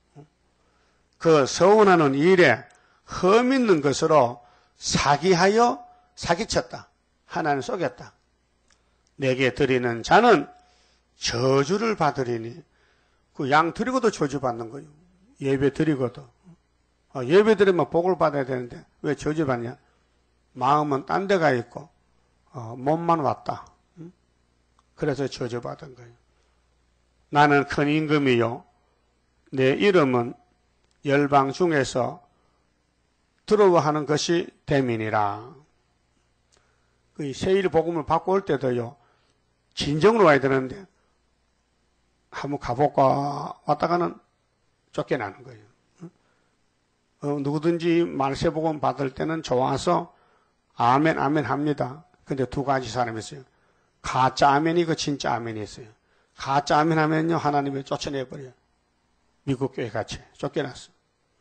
그 서운하는 일에 흠 있는 것으로 사기하여 사기쳤다. 하나님 속였다. 내게 드리는 자는 저주를 받으리니 그 양 드리고도 저주 받는 거예요. 예배 드리고도. 어, 예배 드리면 복을 받아야 되는데 왜 저주 받냐? 마음은 딴 데가 있고 어, 몸만 왔다. 응? 그래서 저주받은 거예요. 나는 큰 임금이요. 내 이름은 열방 중에서 두려워하는 것이 대민이라. 그 세일 복음을 받고 올 때도요. 진정으로 와야 되는데 한번 가볼까 왔다가는 쫓겨나는 거예요. 어, 누구든지 말세 복음 받을 때는 좋아서 아멘 아멘 합니다. 근데 두 가지 사람이 있어요. 가짜 아멘이고 진짜 아멘이 있어요. 가짜 아멘 하면요 하나님이 쫓아내버려요. 미국 교회 같이 쫓겨났어.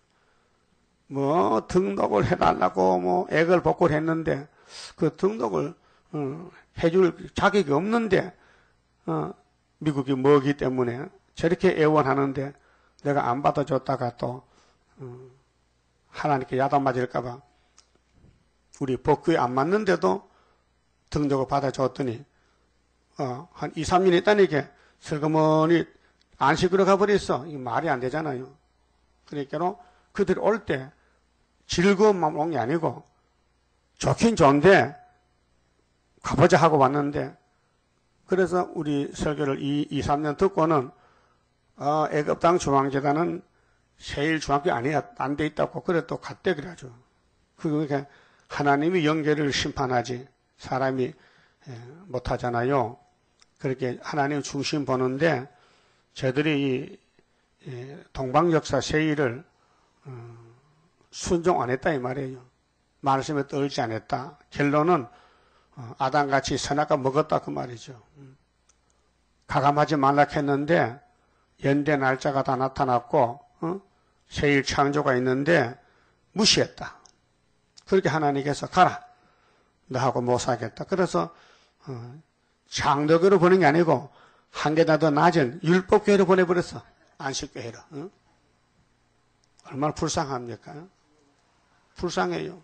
뭐 등록을 해달라고 뭐 액을 복구를 했는데 그 등록을 어, 해줄 자격이 없는데 어, 미국이 뭐기 때문에 저렇게 애원하는데 내가 안 받아줬다가 또 어, 하나님께 야단 맞을까봐 우리 법규에 안 맞는데도 등록을 받아줬더니 어, 한 이, 삼 년 있다니까 슬그머니 안식으로 가버렸어. 이게 말이 안 되잖아요. 그러니까 그들이 올 때 즐거운 마음 온 게 아니고 좋긴 좋은데 가보자 하고 왔는데 그래서 우리 설교를 이, 이, 삼 년 듣고는 어, 애굽당 중앙재단은 세일 중학교 아니야 안 돼 있다고 그래 또 갔대 그래가지고 그러니까 하나님이 영계를 심판하지 사람이 예, 못하잖아요. 그렇게 하나님 중심 보는데 저들이 이 예, 동방역사 세일을 어, 순종 안 했다 이 말이에요. 말씀에 떨지 않았다. 결론은 어, 아담같이 선악과 먹었다 그 말이죠. 가감하지 말라 했는데 연대 날짜가 다 나타났고 어? 세일 창조가 있는데 무시했다. 그렇게 하나님께서 가라. 너하고 못 살겠다. 그래서 어, 장로교로 보낸 게 아니고 한 계단 더 낮은 율법교회로 보내버렸어. 안식교회로. 어? 얼마나 불쌍합니까? 불쌍해요.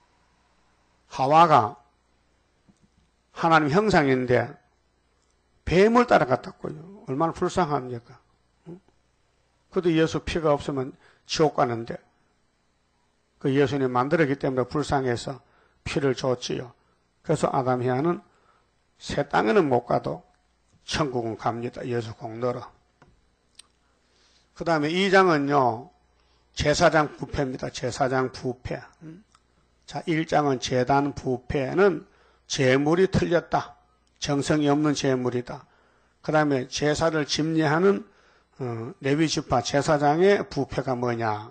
하와가 하나님 형상인데 뱀을 따라갔다고요. 얼마나 불쌍합니까? 어? 그래도 예수 피가 없으면 지옥 가는데 그 예수님 만들었기 때문에 불쌍해서 피를 줬지요. 그래서 아담 히아는 새 땅에는 못 가도 천국은 갑니다. 예수 공로로. 그 다음에 이 장은요. 제사장 부패입니다. 제사장 부패. 자, 일 장은 제단 부패는 제물이 틀렸다. 정성이 없는 제물이다. 그 다음에 제사를 집례하는 어, 레위 지파 제사장의 부패가 뭐냐.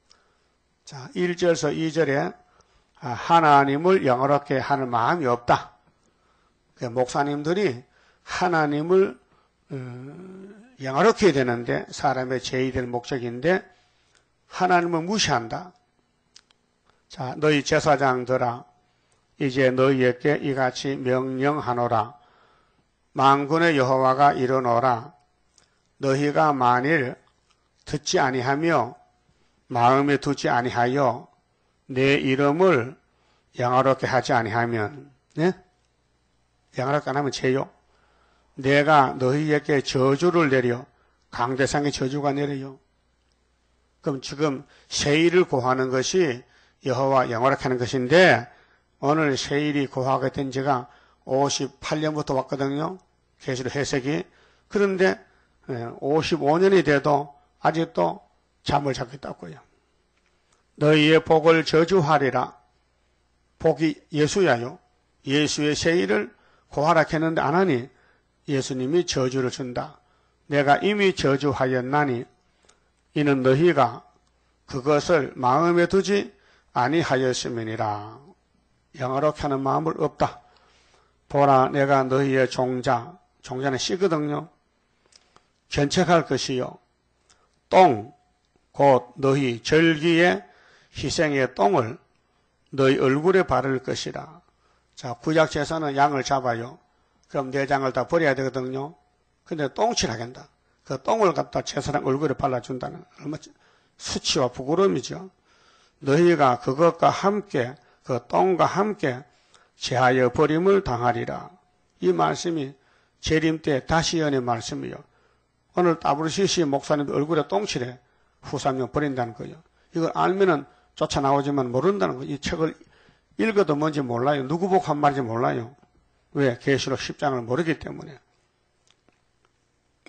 자, 일 절에서 이 절에 하나님을 영어롭게 하는 마음이 없다. 목사님들이 하나님을 영어롭게 해야 되는데 사람의 제의될 목적인데 하나님을 무시한다. 자, 너희 제사장들아 이제 너희에게 이같이 명령하노라. 만군의 여호와가 이르노라. 너희가 만일 듣지 아니하며 마음에 두지 아니하여 내 이름을 영화롭게 하지 아니하면, 네? 영화롭게 안 하면 죄요. 내가 너희에게 저주를 내려 강대상의 저주가 내려요. 그럼 지금 세일을 고하는 것이 여호와 영화롭게 하는 것인데 오늘 세일이 고하게 된 지가 오십팔 년부터 왔거든요. 계시록 해석이. 그런데 오십오 년이 돼도 아직도 잠을 자고 있다고요. 너희의 복을 저주하리라. 복이 예수야요. 예수의 세일을 고하라 했는데 안 하니 예수님이 저주를 준다. 내가 이미 저주하였나니 이는 너희가 그것을 마음에 두지 아니하였음이니라. 영어롭게 하는 마음을 없다. 보라 내가 너희의 종자, 종자는 씨거든요. 견책할 것이요. 똥, 곧 너희 절기의 희생의 똥을 너희 얼굴에 바를 것이라. 자, 구약 제사는 양을 잡아요. 그럼 내장을 다 버려야 되거든요. 근데 똥칠하겠다. 그 똥을 갖다 제사장 얼굴에 발라준다는 얼마 수치와 부끄러움이죠. 너희가 그것과 함께 그 똥과 함께 제하여 버림을 당하리라. 이 말씀이 재림 때 다시 연의 말씀이요. 오늘 따브르시시 목사님 얼굴에 똥칠해 후삼령 버린다는 거예요. 이걸 알면은 쫓아나오지만 모른다는 거예요. 이 책을 읽어도 뭔지 몰라요. 누구 보고 한 말인지 몰라요. 왜? 계시록 십 장을 모르기 때문에.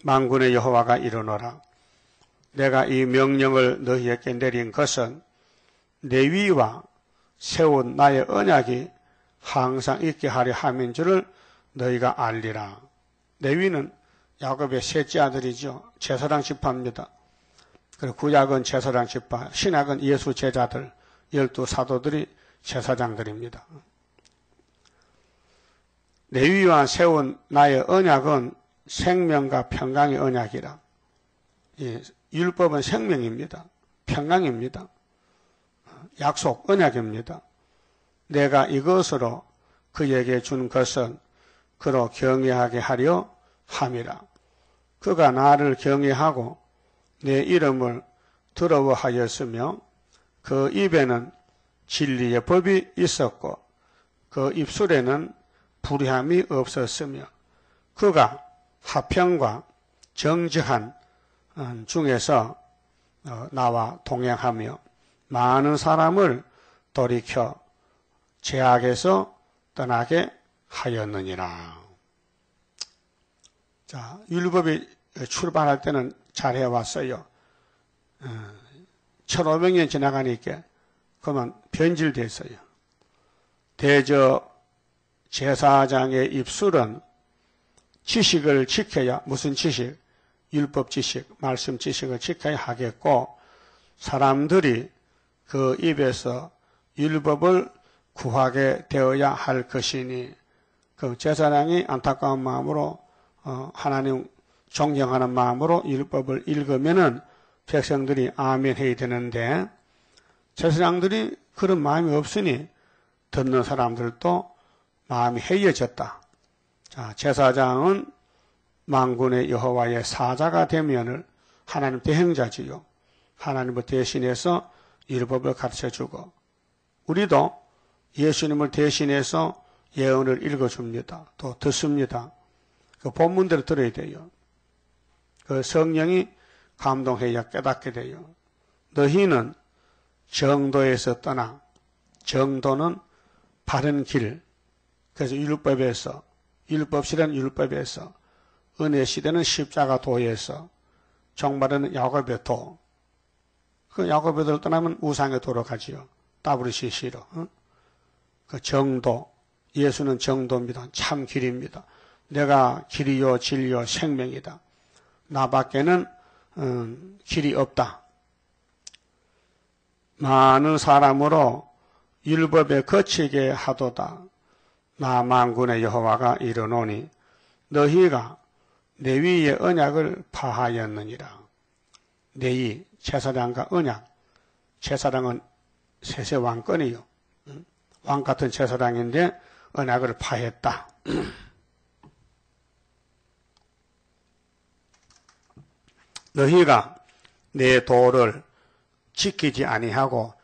만군의 여호와가 이르노라. 내가 이 명령을 너희에게 내린 것은 내 위와 세운 나의 언약이 항상 있게 하려 함인 줄을 너희가 알리라. 레위는 야곱의 셋째 아들이죠. 제사장 지파입니다. 그리고 구약은 제사장 지파, 신약은 예수 제자들, 열두 사도들이 제사장들입니다. 레위와 세운 나의 언약은 생명과 평강의 언약이라. 이 율법은 생명입니다. 평강입니다. 약속, 언약입니다. 내가 이것으로 그에게 준 것은 그로 경외하게 하려 함이라. 그가 나를 경외하고 내 이름을 두려워하였으며 그 입에는 진리의 법이 있었고 그 입술에는 불의함이 없었으며 그가 화평과 정직한 중에서 나와 동행하며 많은 사람을 돌이켜 죄악에서 떠나게 하였느니라. 자, 율법이 출발할 때는 잘 해왔어요. 천오백 년 지나가니까 그만 변질됐어요. 대저 제사장의 입술은 지식을 지켜야, 무슨 지식? 율법 지식, 말씀 지식을 지켜야 하겠고, 사람들이 그 입에서 율법을 구하게 되어야 할 것이니, 그 제사장이 안타까운 마음으로 어, 하나님 존경하는 마음으로 율법을 읽으면은 백성들이 아멘 해야 되는데, 제사장들이 그런 마음이 없으니 듣는 사람들도 마음이 해이해졌다. 자, 제사장은 만군의 여호와의 사자가 되면을 하나님 대행자지요. 하나님을 대신해서 율법을 가르쳐주고, 우리도 예수님을 대신해서 예언을 읽어줍니다. 또 듣습니다. 그 본문대로 들어야 돼요. 그 성령이 감동해야 깨닫게 돼요. 너희는 정도에서 떠나, 정도는 바른 길, 그래서 율법에서, 율법 시대는 율법에서, 은혜 시대는 십자가 도에서, 종말에는 야곱의 도. 그 야곱의 도를 떠나면 우상의 도로 가지요. 더블유씨씨로. 어? 그 정도, 예수는 정도입니다. 참 길입니다. 내가 길이요 진리요 생명이다. 나밖에는 음, 길이 없다. 많은 사람으로 율법에 거치게 하도다. 나 만군의 여호와가 이르노니 너희가 내 위의 언약을 파하였느니라. 내위 제사장과 언약. 제사장은 세세 왕권이요. 왕 같은 제사장인데 언약을 파했다. 너희가 내 도를 지키지 아니하고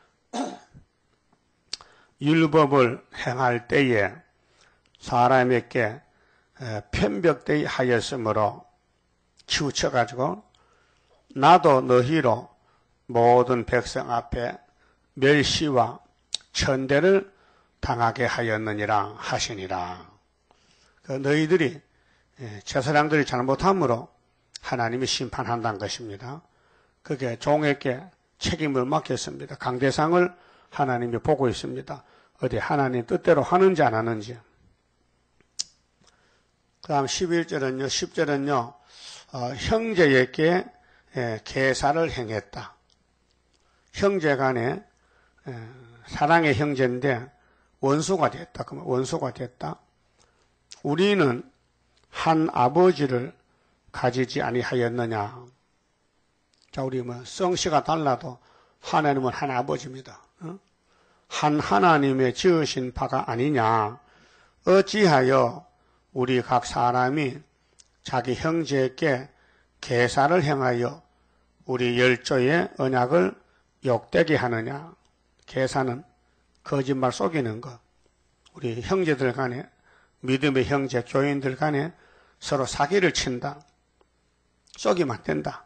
율법을 행할 때에 사람에게 편벽되이 하였으므로 치우쳐가지고 나도 너희로 모든 백성 앞에 멸시와 천대를 당하게 하였느니라 하시니라. 그 너희들이 제사장들이 잘못함으로 하나님이 심판한다는 것입니다. 그게 종에게 책임을 맡겼습니다. 강대상을 하나님이 보고 있습니다. 어디 하나님 뜻대로 하는지 안 하는지. 그 다음 십일 절은요, 십 절은요, 어, 형제에게 예, 계사를 행했다. 형제 간에 예, 사랑의 형제인데 원수가 됐다. 그러면 원수가 됐다. 우리는 한 아버지를 가지지 아니하였느냐. 자, 우리 뭐 성씨가 달라도 하나님은 한 아버지입니다. 어? 한 하나님의 지으신 바가 아니냐. 어찌하여 우리 각 사람이 자기 형제에게 계사를 행하여 우리 열조의 언약을 욕되게 하느냐. 계사는 거짓말 속이는 것. 우리 형제들 간에, 믿음의 형제, 교인들 간에 서로 사기를 친다. 속이면 안 된다.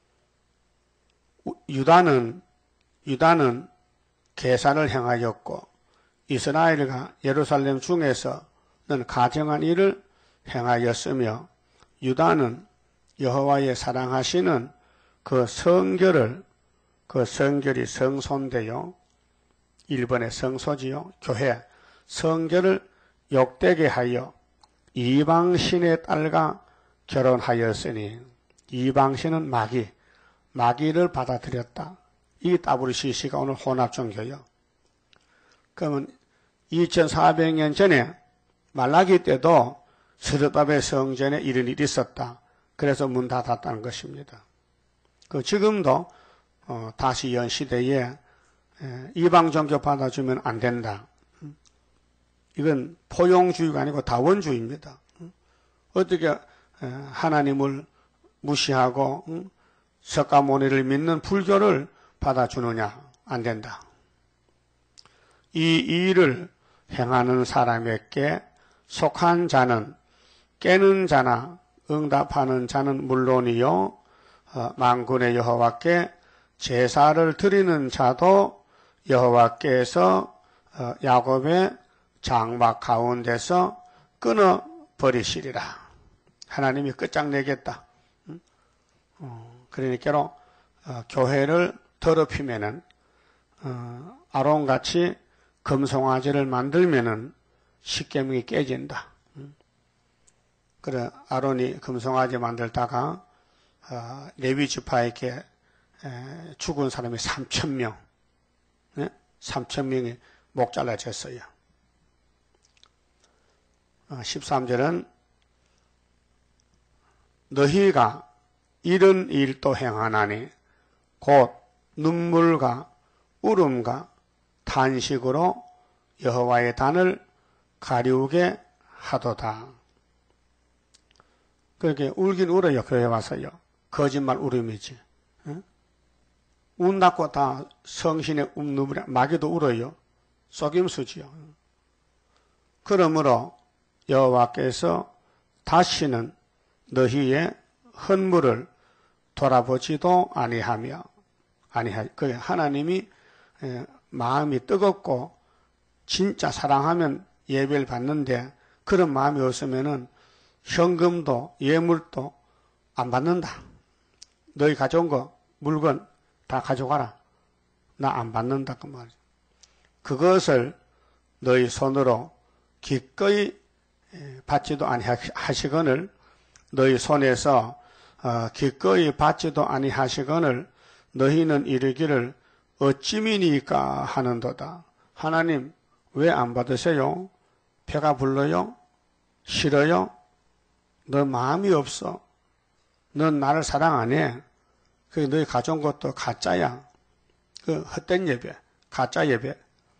유다는, 유다는 계산을 행하였고, 이스라엘과 예루살렘 중에서는 가정한 일을 행하였으며, 유다는 여호와의 사랑하시는 그 성결을, 그 성결이 성소인데요. 일 번의 성소지요. 교회. 성결을 욕되게 하여 이방신의 딸과 결혼하였으니, 이방신은 마귀, 마귀를 받아들였다. 이 더블유씨씨가 오늘 혼합종교요. 그러면 이천사백 년 전에 말라기 때도 스르바벨 성전에 이런 일이 있었다. 그래서 문 닫았다는 것입니다. 그 지금도 어, 다시 연 시대에 이방 종교 받아주면 안 된다. 이건 포용주의가 아니고 다원주의입니다. 어떻게 하나님을 무시하고 석가모니를 믿는 불교를 받아주느냐? 안 된다. 이 일을 행하는 사람에게 속한 자는, 깨는 자나 응답하는 자는 물론이요, 만군의 여호와께 제사를 드리는 자도 여호와께서 야곱의 장막 가운데서 끊어버리시리라. 하나님이 끝장내겠다. 그러니까 교회를 더럽히면은 아론같이 금송아지를 만들면은 십계명이 깨진다. 그래 아론이 금송아지 만들다가 레위 지파에게 죽은 사람이 삼천 명, 삼천 명이 목 잘라졌어요. 십삼 절은 너희가 이런 일도 행하나니 곧 눈물과 울음과 탄식으로 여호와의 단을 가리우게 하도다. 그렇게 울긴 울어요. 교회 와서요. 거짓말 울음이지. 응? 운다고 다 성신의 눈물이, 마귀도 울어요. 속임수지요. 그러므로 여호와께서 다시는 너희의 헌물을 돌아보지도 아니하며, 아니하, 그 하나님이 마음이 뜨겁고 진짜 사랑하면 예배를 받는데 그런 마음이 없으면은 현금도 예물도 안 받는다. 너희 가져온 거 물건 다 가져가라. 나 안 받는다 그 말이죠. 그것을 너희 손으로 기꺼이 받지도 아니하시거늘 너희 손에서 기꺼이 받지도 아니하시거늘 너희는 이르기를 어찌미니까 하는도다. 하나님 왜 안 받으세요? 배가 불러요? 싫어요? 너 마음이 없어. 넌 나를 사랑 안 해. 그 너희 가져온 것도 가짜야. 그 헛된 예배, 가짜 예배.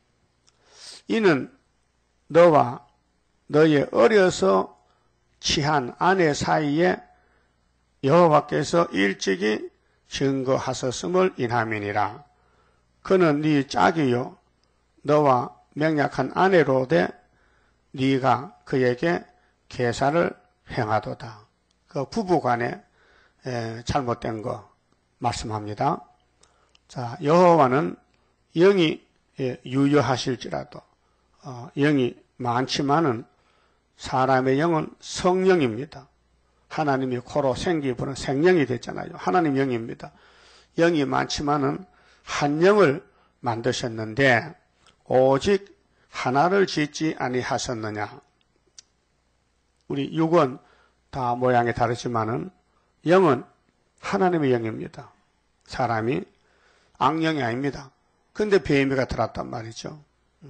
이는 너와 너의 어려서 취한 아내 사이에 여호와께서 일찍이 증거하셨음을 인함이니라. 그는 네 짝이요 너와 맹약한 아내로되 네가 그에게 계사를 행하도다. 그 부부간에 잘못된 거 말씀합니다. 자, 여호와는 영이 유효하실지라도 어, 영이 많지만은 사람의 영은 성령입니다. 하나님이 코로 생기 부는 생령이 됐잖아요. 하나님 영입니다. 영이 많지만은 한 영을 만드셨는데 오직 하나를 짓지 아니하셨느냐. 우리 육은 다 모양이 다르지만은 영은 하나님의 영입니다. 사람이 악령이 아닙니다. 근데 뱀이가 들었단 말이죠.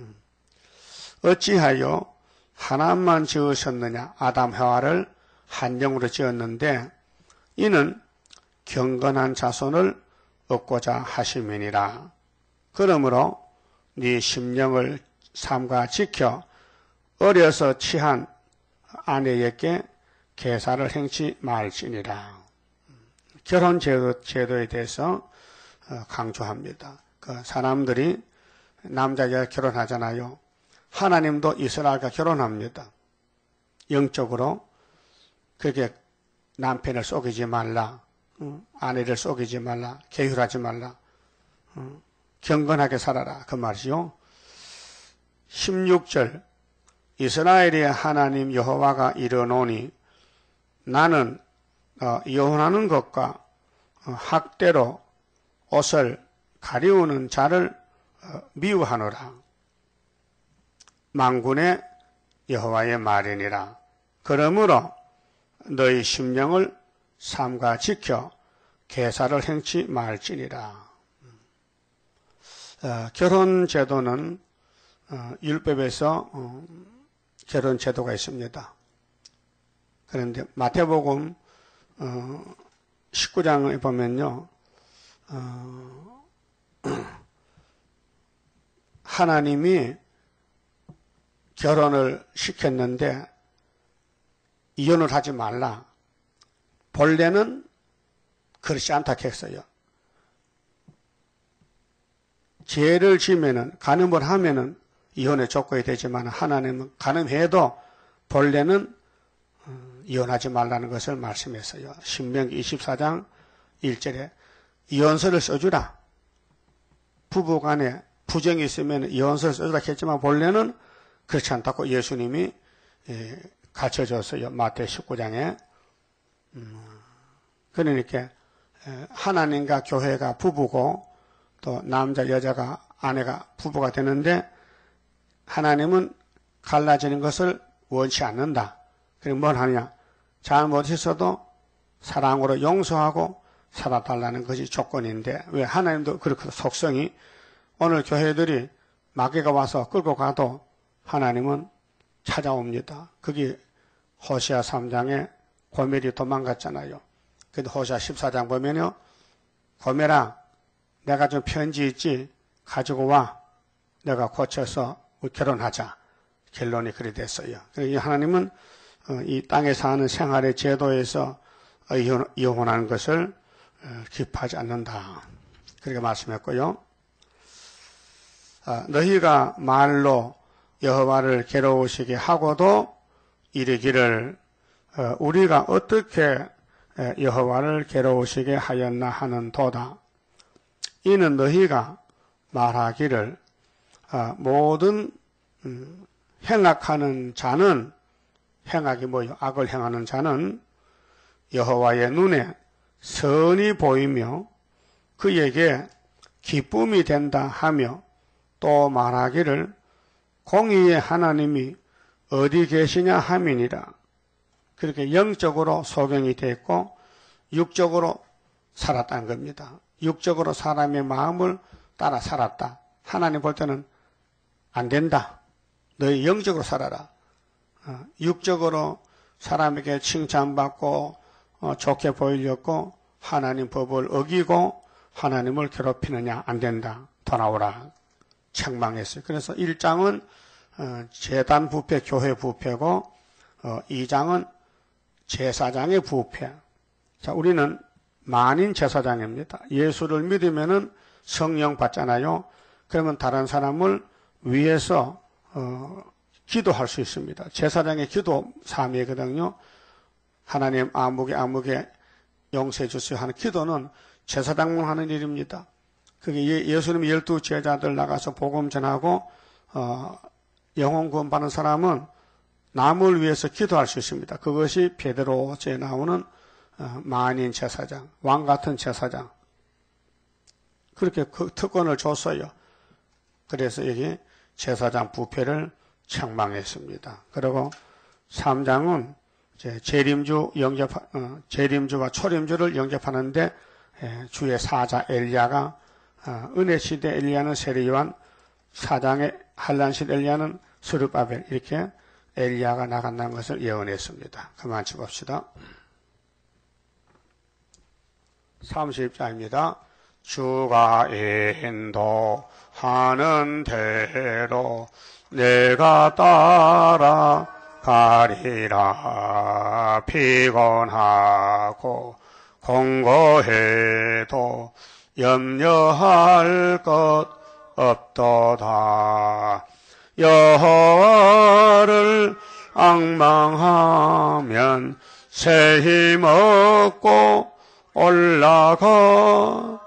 어찌하여 하나만 지으셨느냐. 아담 해와를 한 영으로 지었는데 이는 경건한 자손을 얻고자 하심이니라. 그러므로 네 심령을 삼가 지켜 어려서 취한 아내에게 계사를 행치 말지니라. 결혼 제도, 제도에 대해서 강조합니다. 그 사람들이 남자가 결혼하잖아요. 하나님도 이스라엘과 결혼합니다. 영적으로 그렇게 남편을 속이지 말라, 아내를 속이지 말라, 계율하지 말라, 경건하게 살아라 그 말이죠. 십육 절 이스라엘의 하나님 여호와가 이르노니 나는 어, 이혼하는 것과 어, 학대로 옷을 가리우는 자를 어, 미워하노라. 만군의 여호와의 말이니라. 그러므로 너희 심령을 삼가 지켜 계사를 행치 말지니라. 어, 결혼 제도는 어, 율법에서 어, 결혼 제도가 있습니다. 그런데 마태복음 어, 십구 장에 보면요, 어, 하나님이 결혼을 시켰는데 이혼을 하지 말라. 본래는 그렇지 않다 했어요. 죄를 지면은, 간음을 하면은 이혼의 조건이 되지만 하나님은 간음해도 본래는 이혼하지 말라는 것을 말씀했어요. 신명기 이십사 장 일 절에 이혼서를 써주라. 부부간에 부정이 있으면 이혼서를 써주라 했지만 본래는 그렇지 않다고 예수님이 가르쳐줬어요. 마태 십구 장에. 그러니까 하나님과 교회가 부부고 또 남자 여자가 아내가 부부가 되는데 하나님은 갈라지는 것을 원치 않는다. 그럼 뭘 하느냐? 잘못했어도 사랑으로 용서하고 살아달라는 것이 조건인데 왜 하나님도 그렇게 속성이 오늘 교회들이 마귀가 와서 끌고 가도 하나님은 찾아옵니다. 그게 호시아 삼 장에 고멜이 도망갔잖아요. 근데 호시아 십사 장 보면요. 고멜아, 내가 좀 편지 있지? 가지고 와. 내가 고쳐서 결혼하자. 결론이 그리 됐어요. 그래서 하나님은 이 땅에 사는 생활의 제도에서 이혼하는 것을 기뻐하지 않는다. 그렇게 말씀했고요. 너희가 말로 여호와를 괴로우시게 하고도 이르기를 우리가 어떻게 여호와를 괴로우시게 하였나 하는 도다. 이는 너희가 말하기를 모든 행악하는 자는 행악이 뭐요? 악을 행하는 자는 여호와의 눈에 선이 보이며 그에게 기쁨이 된다 하며 또 말하기를 공의의 하나님이 어디 계시냐 함이니라. 그렇게 영적으로 소경이 됐고 육적으로 살았다는 겁니다. 육적으로 사람의 마음을 따라 살았다. 하나님 볼 때는 안 된다. 너희 영적으로 살아라. 어, 육적으로 사람에게 칭찬받고 어, 좋게 보이려고 하나님 법을 어기고 하나님을 괴롭히느냐? 안 된다. 돌아오라. 책망했어요. 그래서 일 장은 어, 제단 부패, 교회 부패고 어, 이 장은 제사장의 부패. 자, 우리는 만인 제사장입니다. 예수를 믿으면은 성령 받잖아요. 그러면 다른 사람을 위해서 어, 기도할 수 있습니다. 제사장의 기도 삶이거든요. 하나님 아무개 아무개 용서해 주세요 하는 기도는 제사장만 하는 일입니다. 그게 예수님이 열두 제자들 나가서 복음 전하고 어, 영혼 구원 받는 사람은 남을 위해서 기도할 수 있습니다. 그것이 베드로서에 나오는 어, 만인 제사장, 왕 같은 제사장. 그렇게 그 특권을 줬어요. 그래서 여기 제사장 부패를 책망했습니다. 그리고 삼 장은 이제 재림주 영접, 어, 재림주와 초림주를 영접하는데 예, 주의 사자 엘리야가 어, 은혜 시대 엘리야는 세례요한, 사 장의 한란시 엘리야는 스룹바벨, 이렇게 엘리야가 나간다는 것을 예언했습니다. 그만 쳐봅시다. 삼십 장입니다. 주가 인도하는 대로 내가 따라가리라. 피곤하고 공고해도 염려할 것 없도다. 여호와를 앙망하면 새 힘 얻고 올라가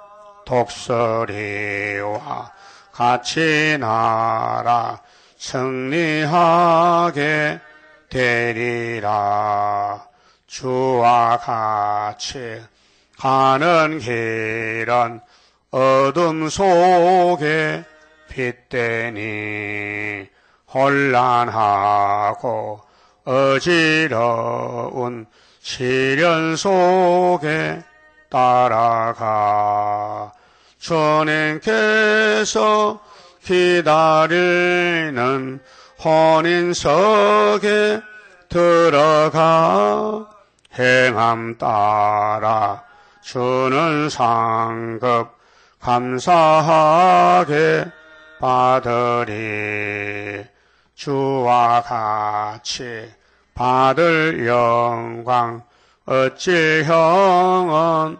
독수리와 같이 날아 승리하게 되리라. 주와 같이 가는 길은 어둠 속에 빛되니 혼란하고 어지러운 시련 속에 따라가 주님께서 기다리는 혼인석에 들어가 행함 따라 주는 상급 감사하게 받으리. 주와 같이 받을 영광 어찌 형은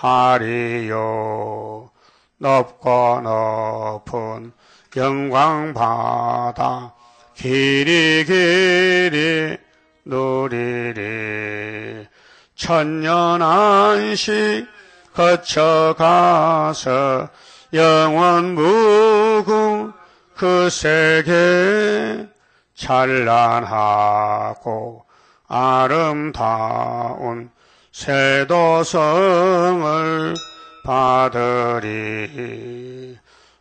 하리요. 높고 높은 영광 받아 길이 길이 누리리. 천년 안식 거쳐가서 영원 무궁 그 세계 찬란하고 아름다운 세도성을 받으리.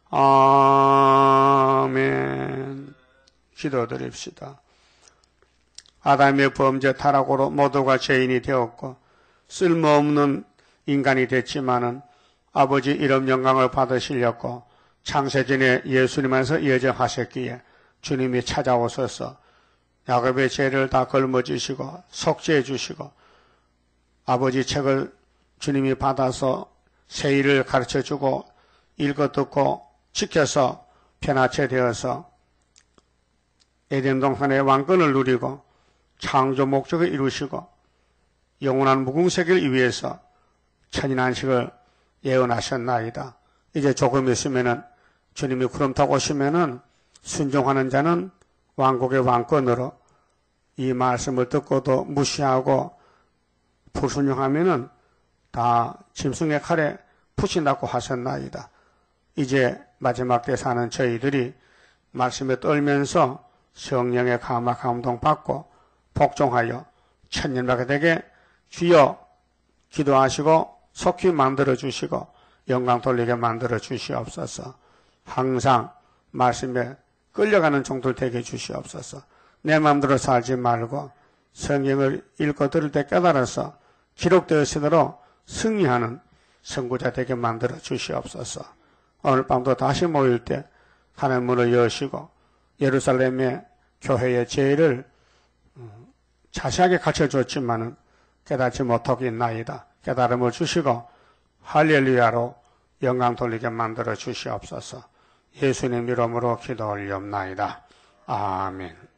아멘. 기도드립시다. 아담의 범죄 타락으로 모두가 죄인이 되었고 쓸모없는 인간이 됐지만은 아버지 이름 영광을 받으시려고 창세전에 예수님 안에서 예정하셨기에 주님이 찾아오셔서 야곱의 죄를 다 걸머지시고 속죄해 주시고 아버지 책을 주님이 받아서 세일을 가르쳐주고 읽어 듣고 지켜서 편하체 되어서 에덴 동산의 왕권을 누리고 창조 목적을 이루시고 영원한 무궁세계를 위해서 천인안식을 예언하셨나이다. 이제 조금 있으면은 주님이 구름 타고 오시면은 순종하는 자는 왕국의 왕권으로 이 말씀을 듣고도 무시하고 불순종하면은 다 짐승의 칼에 푸신다고 하셨나이다. 이제 마지막 때 사는 저희들이 말씀에 떨면서 성령의 감화 감동 받고 복종하여 천년밖에 되게 주여 기도하시고 속히 만들어 주시고 영광 돌리게 만들어 주시옵소서. 항상 말씀에 끌려가는 종들 되게 주시옵소서. 내 마음대로 살지 말고 성경을 읽고 들을 때 깨달아서 기록되어지도록 승리하는 선구자 되게 만들어 주시옵소서. 오늘 밤도 다시 모일 때 하나님 문을 여시고 예루살렘의 교회의 죄를 자세하게 가르쳐줬지만은 깨닫지 못하고 있나이다. 깨달음을 주시고 할렐루야로 영광 돌리게 만들어 주시옵소서. 예수님 이름으로 기도 올리옵나이다. 아멘.